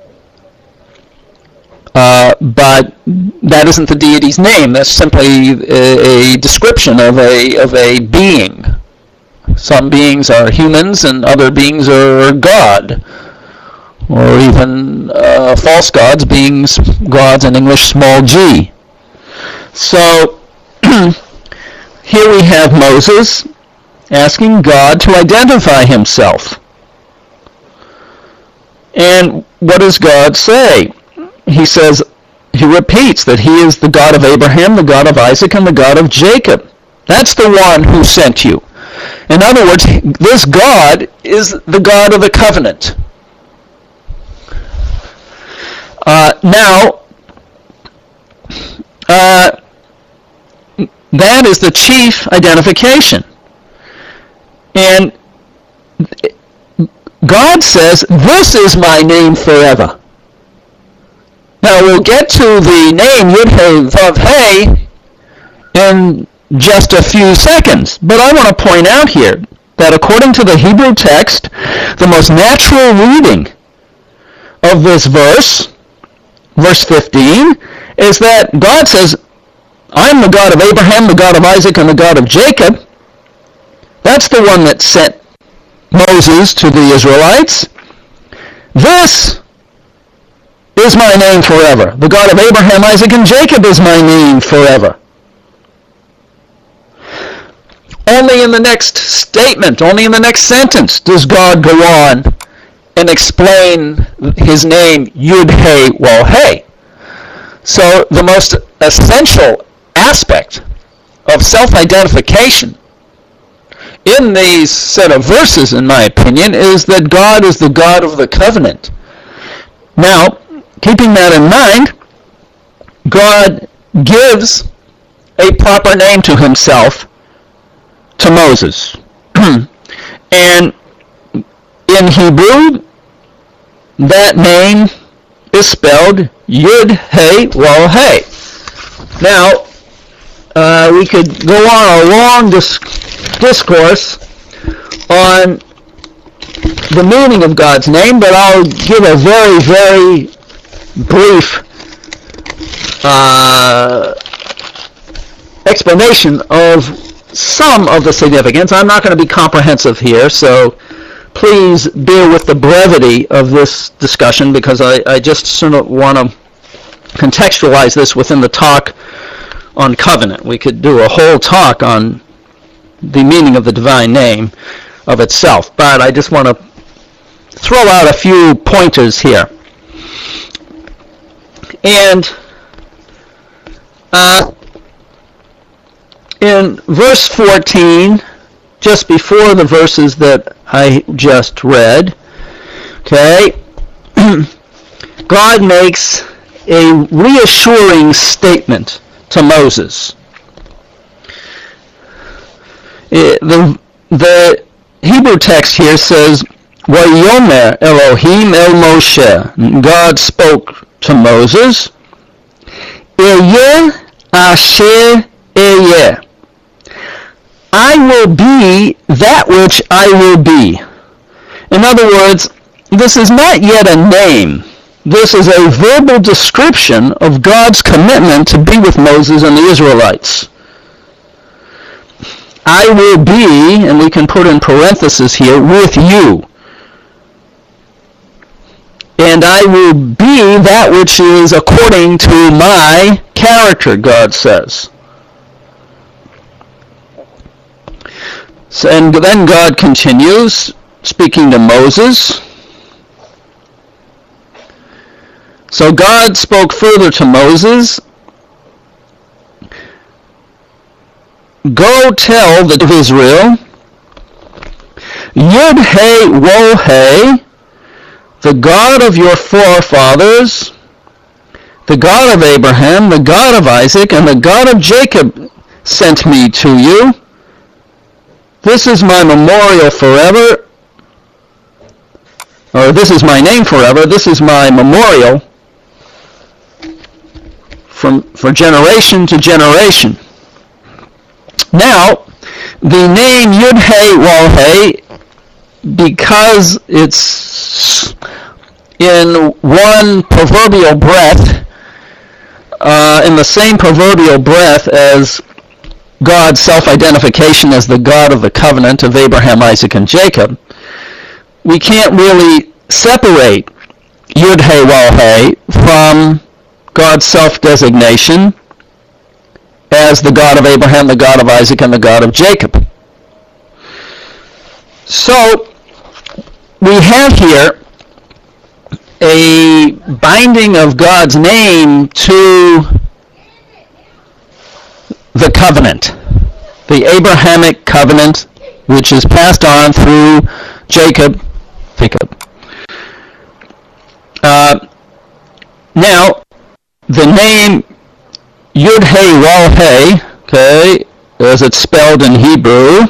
Uh, but that isn't the deity's name. That's simply a, a description of a of a being. Some beings are humans, and other beings are God, or even uh, false gods, being gods in English, small g. So here we have Moses asking God to identify himself. And what does God say? He says, he repeats that he is the God of Abraham, the God of Isaac, and the God of Jacob. That's the one who sent you. In other words, this God is the God of the covenant. Uh, now, uh, that is the chief identification. And God says, this is my name forever. Now, we'll get to the name Yud-Heh-Vav-Heh in just a few seconds, but I want to point out here that according to the Hebrew text, the most natural reading of this verse, verse fifteen, is that God says, I'm the God of Abraham, the God of Isaac, and the God of Jacob. That's the one that sent Moses to the Israelites. This is my name forever. The God of Abraham, Isaac, and Jacob is my name forever. Only in the next statement, only in the next sentence does God go on and explain his name, Yud-Heh-Wav-Heh. So the most essential aspect of self-identification in these set of verses, in my opinion, is that God is the God of the covenant. Now, keeping that in mind, God gives a proper name to himself to Moses. And in Hebrew, that name is spelled Yud-Heh-Wav-Heh. Now, uh, we could go on a long dis- discourse on the meaning of God's name, but I'll give a very, very brief uh, explanation of some of the significance. I'm not going to be comprehensive here, so please bear with the brevity of this discussion, because I, I just sort of want to contextualize this within the talk on covenant. We could do a whole talk on the meaning of the divine name of itself, but I just want to throw out a few pointers here. And uh, in verse fourteen, just before the verses that I just read, okay, God makes a reassuring statement to Moses. It, the, the Hebrew text here says, Vayomer Elohim el Moshe. God spoke to Moses, Eyeh asher eyeh. I will be that which I will be. In other words, this is not yet a name. This is a verbal description of God's commitment to be with Moses and the Israelites. I will be, and we can put in parentheses here, with you. And I will be that which is according to my character, God says. So, and then God continues, speaking to Moses. So God spoke further to Moses, Go tell the of Israel, Yud-Heh-Wav-Heh, the God of your forefathers, the God of Abraham, the God of Isaac, and the God of Jacob sent me to you. This is my memorial forever, or this is my name forever, this is my memorial from for generation to generation. Now, the name Yud-Heh-Wav-Heh, because it's in one proverbial breath, uh, in the same proverbial breath as God's self-identification as the God of the covenant of Abraham, Isaac, and Jacob, we can't really separate Yud-Heh-Wav-Heh from God's self-designation as the God of Abraham, the God of Isaac, and the God of Jacob. So, we have here a binding of God's name to the covenant, the Abrahamic covenant, which is passed on through Jacob. Jacob. Uh, now, the name Yud-Heh-Waw-Heh, okay, as it's spelled in Hebrew,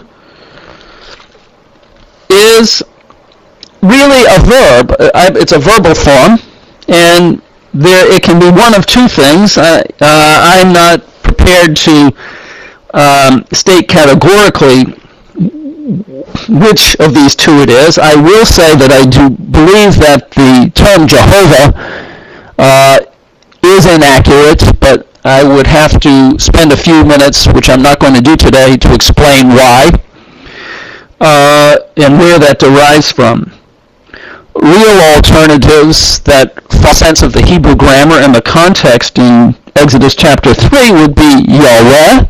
is really a verb. It's a verbal form, and there it can be one of two things. Uh, uh, I'm not prepared to um, state categorically which of these two it is. I will say that I do believe that the term Jehovah uh, is inaccurate, but I would have to spend a few minutes, which I'm not going to do today, to explain why uh, and where that derives from. Real alternatives that fall sense of the Hebrew grammar and the context in Exodus chapter three would be Yahweh,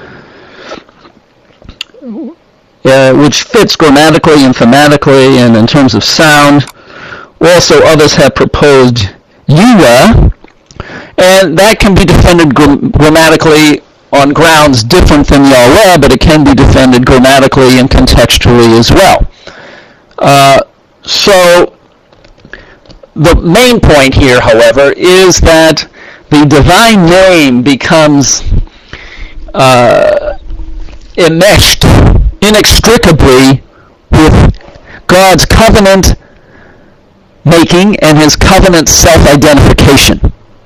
uh, which fits grammatically and thematically and in terms of sound. Also, others have proposed Yahweh, and that can be defended gra- grammatically on grounds different than Yahweh, but it can be defended grammatically and contextually as well. Uh, so, the main point here, however, is that the divine name becomes uh, enmeshed inextricably with God's covenant making and his covenant self-identification.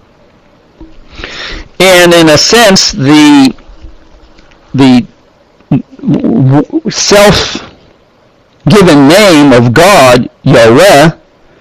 And in a sense, the the self-given name of God, Yahweh,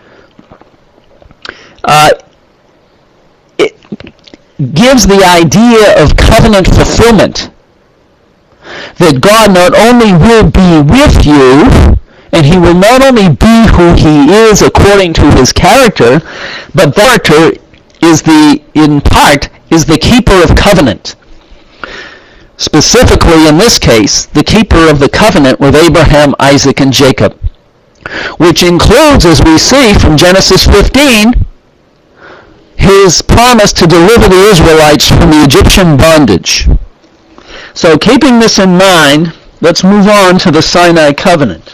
uh, it gives the idea of covenant fulfillment. That God not only will be with you, and he will not only be who he is according to his character, but that character is the, in part, is the keeper of covenant. Specifically, in this case, the keeper of the covenant with Abraham, Isaac, and Jacob, which includes, as we see from Genesis fifteen, his promise to deliver the Israelites from the Egyptian bondage. So, keeping this in mind, let's move on to the Sinai covenant.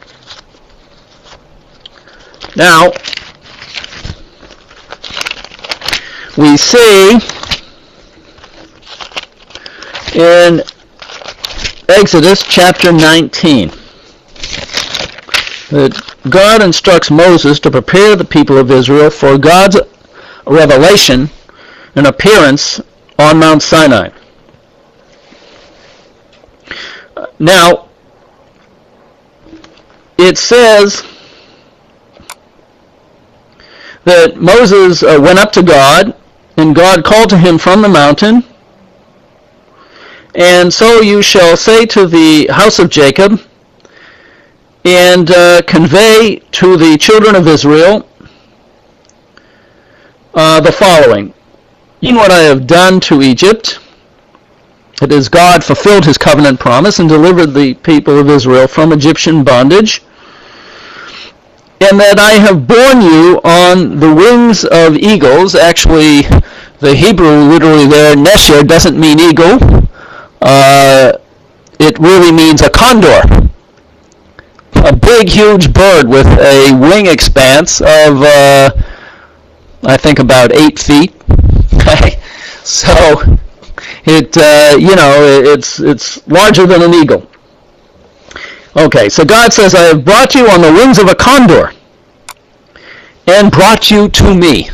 Now, we see in Exodus chapter nineteen that God instructs Moses to prepare the people of Israel for God's revelation and appearance on Mount Sinai. Now, it says that Moses uh, went up to God, and God called to him from the mountain, and so you shall say to the house of Jacob, and uh, convey to the children of Israel uh, the following. In what I have done to Egypt, it is God fulfilled his covenant promise and delivered the people of Israel from Egyptian bondage, and that I have borne you on the wings of eagles. Actually, the Hebrew literally there, nesher, doesn't mean eagle. Uh, it really means a condor. A big, huge bird with a wing expanse of, uh, I think, about eight feet. Okay, so it, uh, you know, it's it's larger than an eagle. Okay, so God says, I have brought you on the wings of a condor and brought you to me.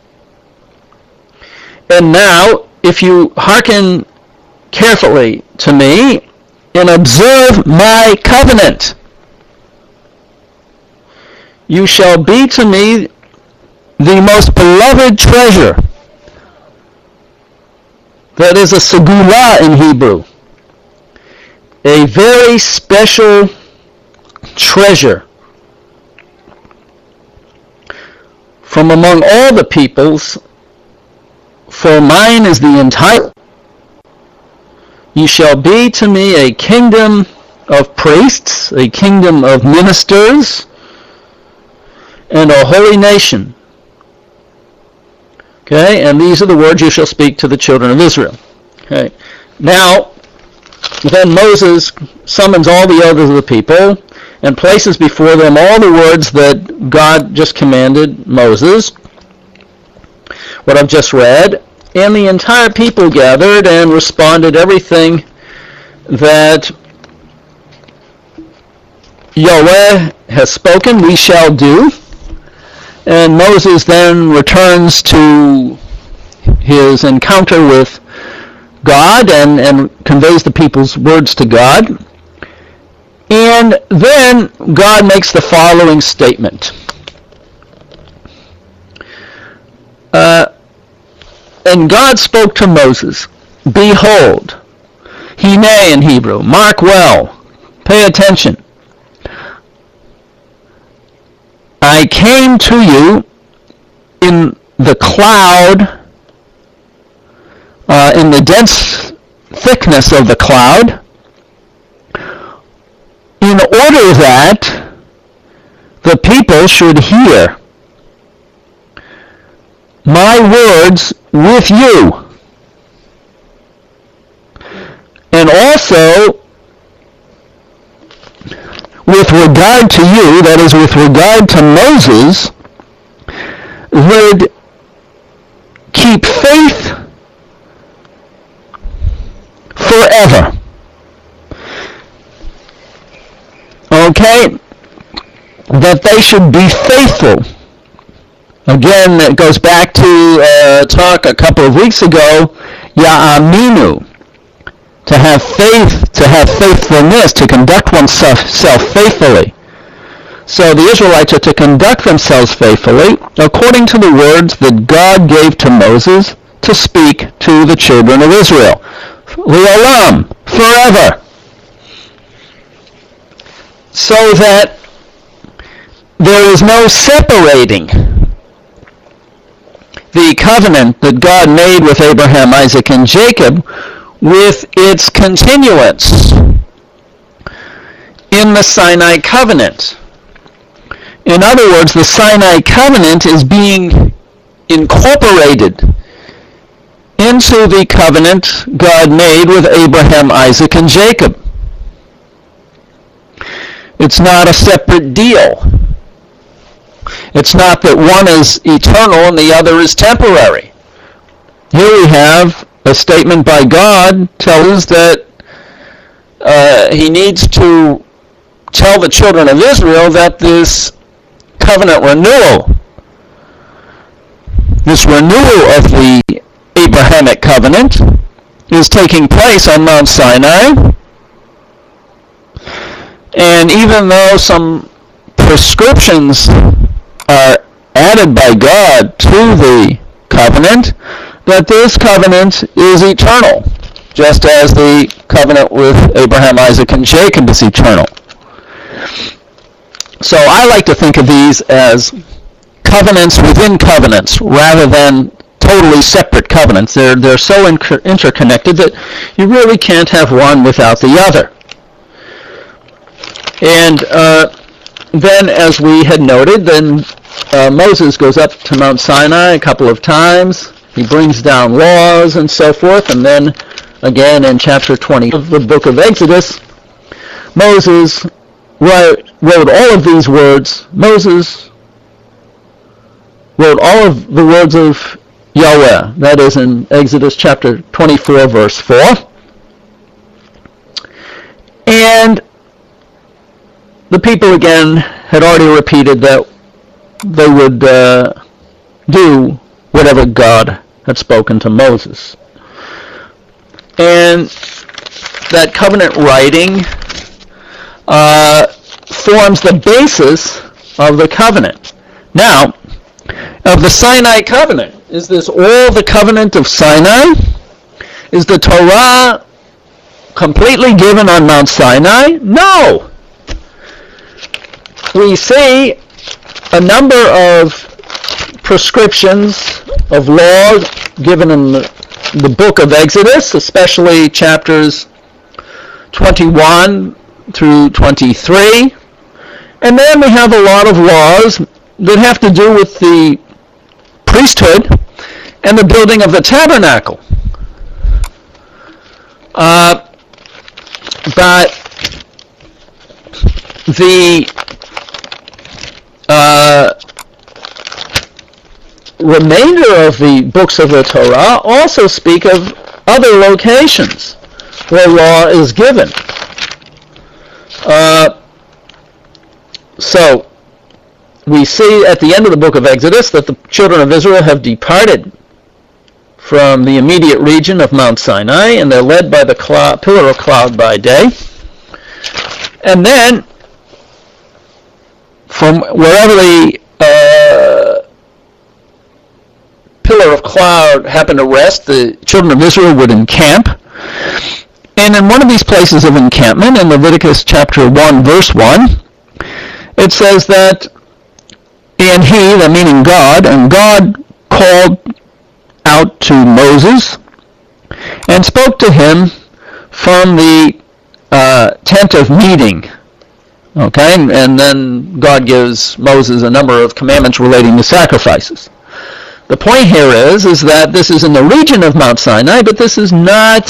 And now, if you hearken carefully to me and observe my covenant, you shall be to me the most beloved treasure. That is a segula in Hebrew. A very special treasure from among all the peoples, for mine is the entire. You shall be to me a kingdom of priests, a kingdom of ministers, and a holy nation. Okay, and these are the words you shall speak to the children of Israel. Okay, now, then Moses summons all the elders of the people and places before them all the words that God just commanded Moses, what I've just read, and the entire people gathered and responded everything that Yahweh has spoken, we shall do. And Moses then returns to his encounter with God and, and conveys the people's words to God. And then God makes the following statement. Uh, and God spoke to Moses, behold, Hine in Hebrew, mark well, pay attention. I came to you in the cloud, uh, in the dense thickness of the cloud, in order that the people should hear my words with you. And also, with regard to you, that is, with regard to Moses, would keep faith forever. Okay? That they should be faithful. Again, it goes back to uh, talk a couple of weeks ago, Ya'aminu, to have faith, to have faithfulness, to conduct oneself faithfully. So the Israelites are to conduct themselves faithfully according to the words that God gave to Moses to speak to the children of Israel. Le'olam, forever. So that there is no separating the covenant that God made with Abraham, Isaac, and Jacob with its continuance in the Sinai covenant. In other words, the Sinai covenant is being incorporated into the covenant God made with Abraham, Isaac, and Jacob. It's not a separate deal. It's not that one is eternal and the other is temporary. Here we have a statement by God tells us that uh, he needs to tell the children of Israel that this covenant renewal, this renewal of the Abrahamic covenant is taking place on Mount Sinai. And even though some prescriptions are added by God to the covenant, that this covenant is eternal, just as the covenant with Abraham, Isaac, and Jacob is eternal. So I like to think of these as covenants within covenants, rather than totally separate covenants. They're, they're so inter- interconnected that you really can't have one without the other. And uh, then, as we had noted, then uh, Moses goes up to Mount Sinai a couple of times. He brings down laws and so forth. And then, again, in chapter twenty of the book of Exodus, Moses wrote, wrote all of these words. Moses wrote all of the words of Yahweh. That is in Exodus chapter twenty-four, verse four. And the people again had already repeated that they would uh, do whatever God had spoken to Moses. And that covenant writing uh, forms the basis of the covenant. Now, of the Sinai covenant, is this all the covenant of Sinai? Is the Torah completely given on Mount Sinai? No. We see a number of prescriptions of law given in the, the book of Exodus, especially chapters twenty-one through twenty-three. And then we have a lot of laws that have to do with the priesthood and the building of the tabernacle. Uh, but the uh, remainder of the books of the Torah also speak of other locations where law is given. Uh, so, we see at the end of the book of Exodus that the children of Israel have departed from the immediate region of Mount Sinai, and they're led by the cloud, pillar of cloud by day. And then, from wherever the uh, pillar of cloud happened to rest, the children of Israel would encamp. And in one of these places of encampment, in Leviticus chapter one, verse one, it says that, and he, that meaning God, and God called out to Moses and spoke to him from the uh, tent of meeting. Okay, and then God gives Moses a number of commandments relating to sacrifices. The point here is, is that this is in the region of Mount Sinai, but this is not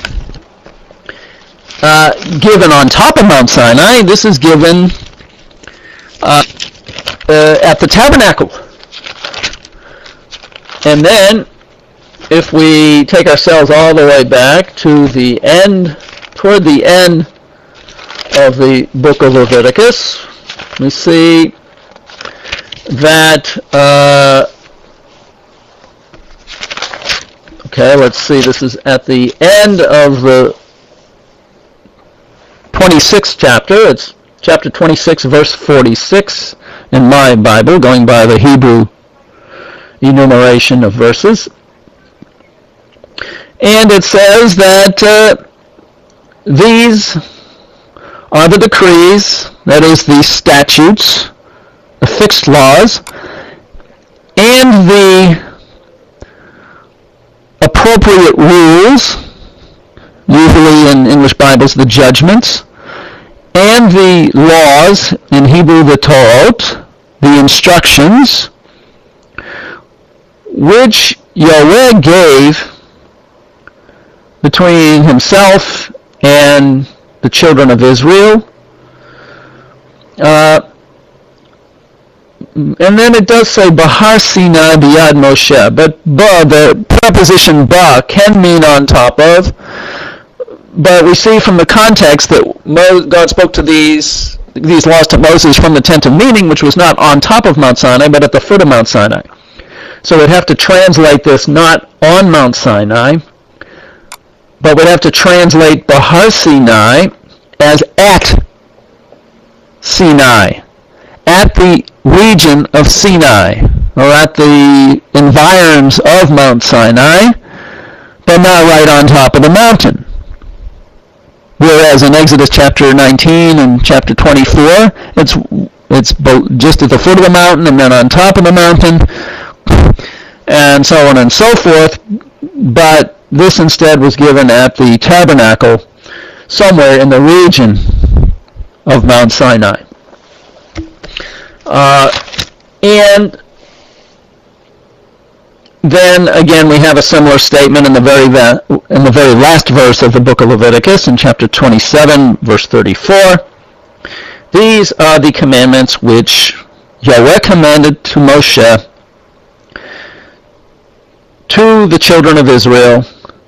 uh, given on top of Mount Sinai. This is given uh, uh, at the tabernacle. And then, if we take ourselves all the way back to the end, toward the end of the book of Leviticus, we see that, uh, okay, let's see, this is at the end of the twenty-sixth chapter. It's chapter twenty-six, verse forty-six in my Bible, going by the Hebrew enumeration of verses. And it says that uh, these are the decrees, that is, the statutes, the fixed laws, and the appropriate rules, usually in English Bibles, the judgments, and the laws, in Hebrew, the Torot, the instructions, which Yahweh gave between himself and the children of Israel. Uh, and then it does say Bahar Sinai Biyad Moshe, but ba, the preposition ba, can mean on top of, but we see from the context that Mo, God spoke to these these laws to Moses from the tent of meeting, which was not on top of Mount Sinai, but at the foot of Mount Sinai. So we'd have to translate this not on Mount Sinai, but we'd have to translate Bahar Sinai as at Sinai, at the region of Sinai, or at the environs of Mount Sinai, but not right on top of the mountain. Whereas in Exodus chapter nineteen and chapter twenty-four, it's it's just at the foot of the mountain and then on top of the mountain, and so on and so forth. But this instead was given at the tabernacle, somewhere in the region of Mount Sinai. Uh, and then again, we have a similar statement in the very va- in the very last verse of the book of Leviticus, in chapter twenty-seven, verse thirty-four. These are the commandments which Yahweh commanded to Moshe, to the children of Israel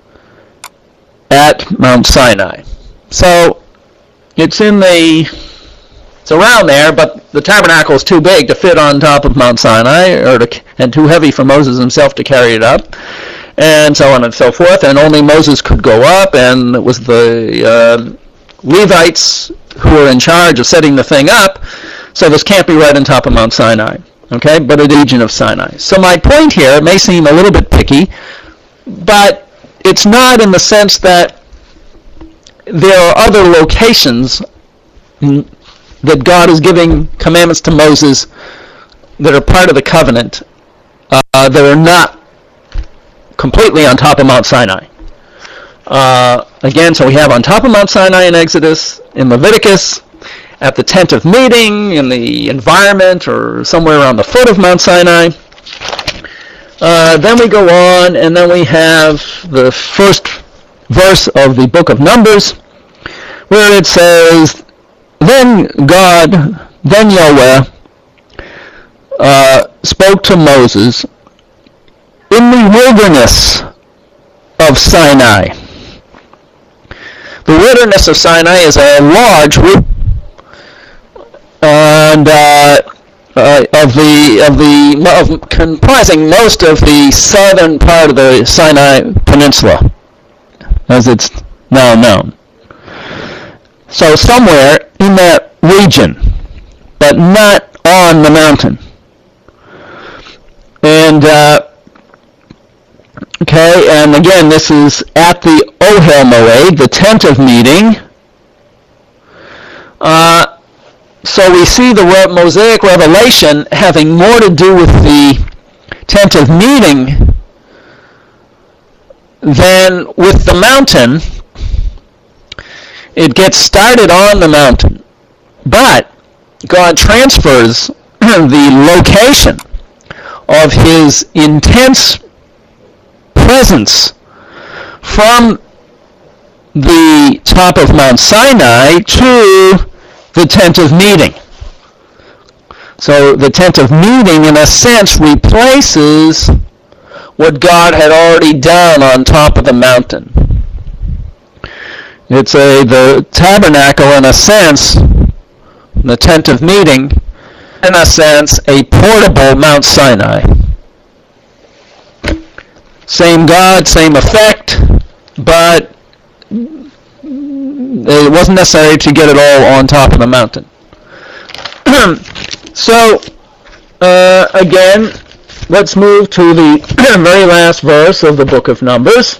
at Mount Sinai. So it's in the it's around there, but the tabernacle is too big to fit on top of Mount Sinai, or to, and too heavy for Moses himself to carry it up, and so on and so forth. And only Moses could go up, and it was the uh, Levites who were in charge of setting the thing up. So this can't be right on top of Mount Sinai, okay? But a region of Sinai. So my point here, it may seem a little bit picky, but it's not in the sense that there are other locations in, that God is giving commandments to Moses that are part of the covenant uh, that are not completely on top of Mount Sinai. Uh, again, so we have on top of Mount Sinai in Exodus, in Leviticus, at the tent of meeting, in the environment, or somewhere around the foot of Mount Sinai. Uh, then we go on, and then we have the first verse of the book of Numbers, where it says, Then God, then Yahweh, uh, spoke to Moses in the wilderness of Sinai. The wilderness of Sinai is a large wilderness, and uh, uh, of the of the of comprising most of the southern part of the Sinai Peninsula, as it's now known. So somewhere in that region, but not on the mountain. And uh, okay, and again, this is at the Ohel Moed, the tent of meeting. Uh, so we see the Mosaic revelation having more to do with the tent of meeting than with the mountain. It gets started on the mountain, but God transfers the location of his intense presence from the top of Mount Sinai to the tent of meeting. So the tent of meeting, in a sense, replaces what God had already done on top of the mountain. It's a the tabernacle, in a sense, the tent of meeting, in a sense, a portable Mount Sinai. Same God, same effect, but it wasn't necessary to get it all on top of the mountain. So, uh, again, let's move to the very last verse of the book of Numbers.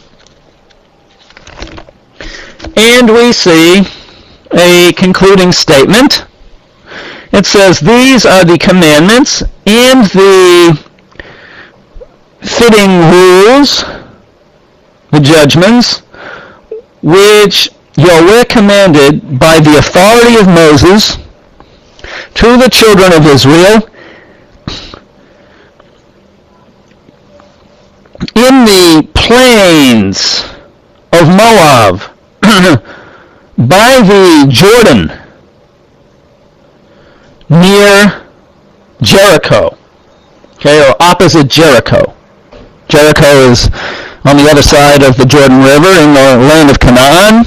And we see a concluding statement. It says, These are the commandments and the fitting rules, the judgments, which Yahweh commanded by the authority of Moses to the children of Israel in the plains of Moab by the Jordan near Jericho, okay, or opposite Jericho. Jericho is on the other side of the Jordan River in the land of Canaan,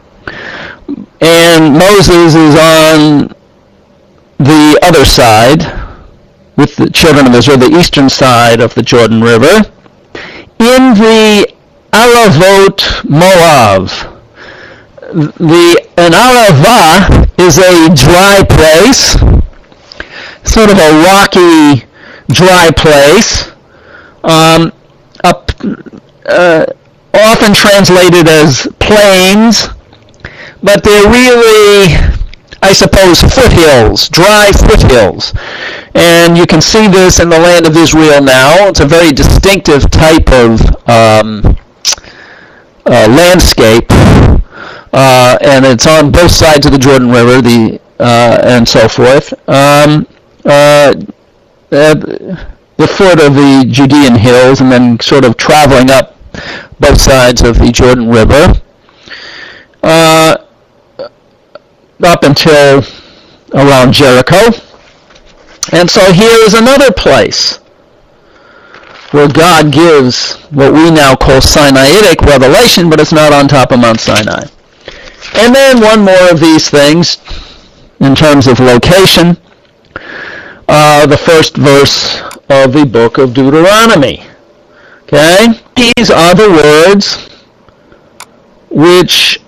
and Moses is on the other side with the children of Israel, the eastern side of the Jordan River, in the Aravot Moab. The an Arava is a dry place, sort of a rocky, dry place, um, up, uh, often translated as plains, but they're really, I suppose, foothills, dry foothills. And you can see this in the land of Israel now. It's a very distinctive type of um, uh, landscape. Uh, and it's on both sides of the Jordan River, the uh, and so forth. Um, uh, uh, the foot of the Judean hills, and then sort of traveling up both sides of the Jordan River, uh, up until around Jericho. And so here is another place where God gives what we now call Sinaitic revelation, but it's not on top of Mount Sinai. And then one more of these things in terms of location. Uh, the first verse of the book of Deuteronomy. Okay? These are the words which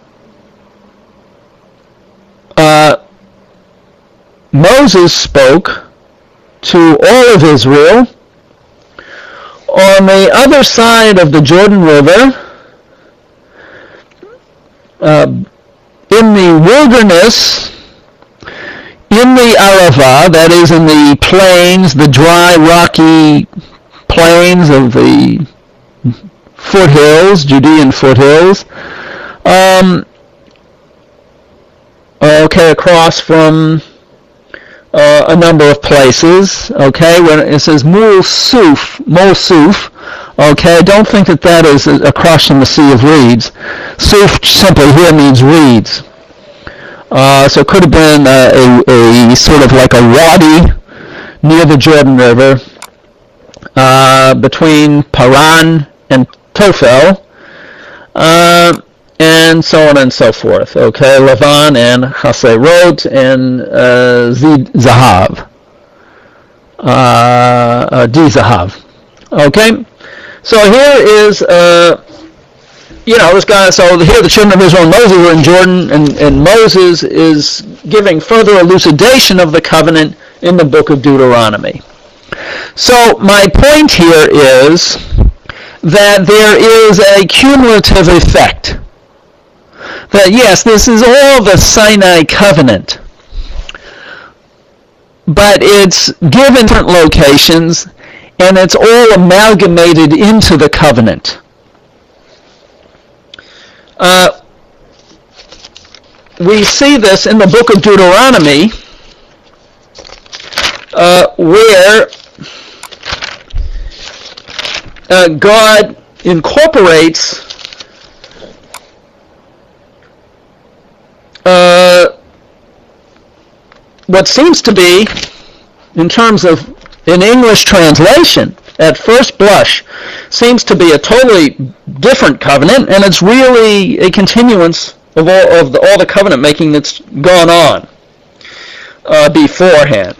uh, Moses spoke to all of Israel on the other side of the Jordan River, uh, in the wilderness, in the Arava, that is in the plains, the dry, rocky plains of the foothills, Judean foothills, um, okay, across from uh, a number of places. Okay, when it says Mul Suf, Mol Suf. Okay, don't think that that is across from the Sea of Reeds. Suf simply here means reeds. Uh, so it could have been a, a, a sort of like a wadi near the Jordan River uh, between Paran and Tophel, uh, and so on and so forth. Okay, Lavan and Haserot and uh, Zid Zahav, uh, uh, Di Zahav. Okay, so here is, uh, you know, this guy. So here the children of Israel and Moses are in Jordan, and, and Moses is giving further elucidation of the covenant in the book of Deuteronomy. So my point here is that there is a cumulative effect. That yes, this is all the Sinai covenant, but it's given different locations, and it's all amalgamated into the covenant. Uh, we see this in the book of Deuteronomy, uh, where uh, God incorporates uh, what seems to be, in terms of an English translation, at first blush, seems to be a totally different covenant, and it's really a continuance of all of the, all the covenant making that's gone on uh, beforehand.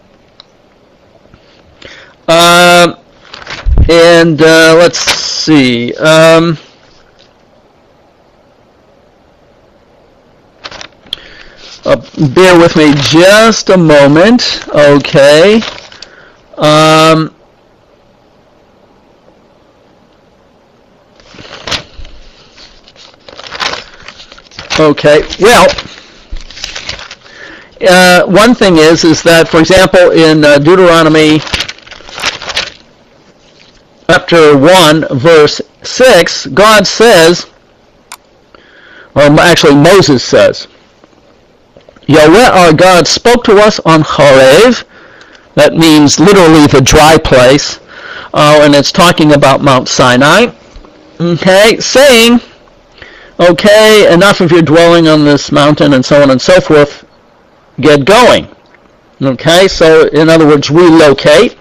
Um, and uh, let's see. Um, uh, bear with me just a moment. Okay. Um, Okay, well, uh, one thing is, is that, for example, in uh, Deuteronomy chapter one, verse six, God says, or actually Moses says, Yahweh our God spoke to us on Horeb, that means literally the dry place, uh, and it's talking about Mount Sinai, okay, saying, okay, enough of your dwelling on this mountain and so on and so forth, get going. Okay, so in other words, relocate.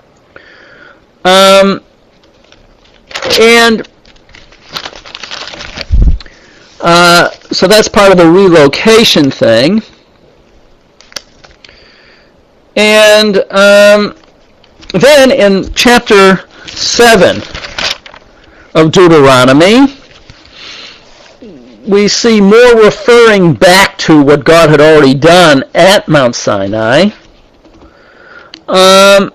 Um, and uh, so that's part of the relocation thing. And um, then in chapter seven of Deuteronomy, we see more referring back to what God had already done at Mount Sinai. Um,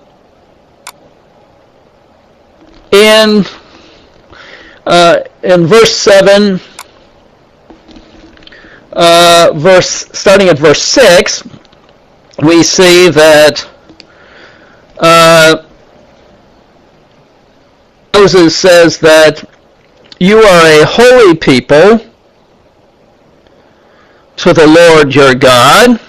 in, uh, in verse seven, uh, verse starting at verse six, we see that uh, Moses says that you are a holy people to the Lord your God.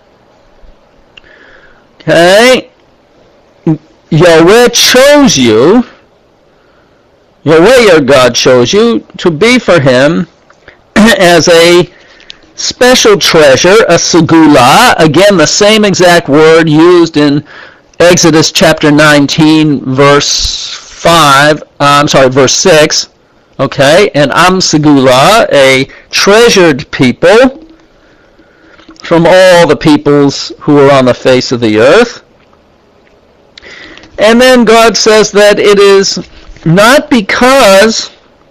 Okay. Yahweh chose you, Yahweh your God chose you to be for him as a special treasure, a segula. Again, the same exact word used in Exodus chapter nineteen, verse five, uh, I'm sorry, verse six. Okay, and Am segula, a treasured people from all the peoples who are on the face of the earth. And then God says that it is not because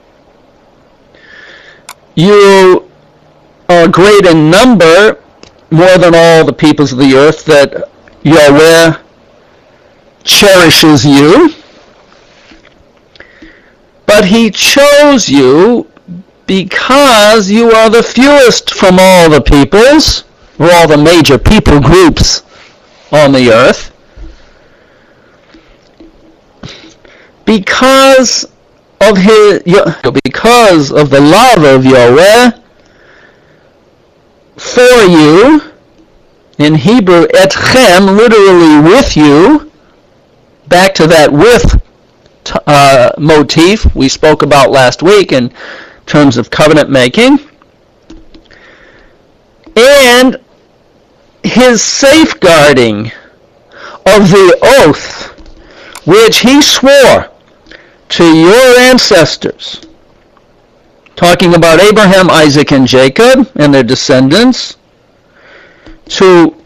you are great in number, more than all the peoples of the earth, that Yahweh cherishes you, but he chose you because you are the fewest from all the peoples, or all the major people groups on the earth, because of his, because of the love of Yahweh for you, In Hebrew, etchem, literally with you. Back to that with uh, motif we spoke about last week in terms of covenant making. And his safeguarding of the oath which he swore to your ancestors, talking about Abraham, Isaac, and Jacob and their descendants, to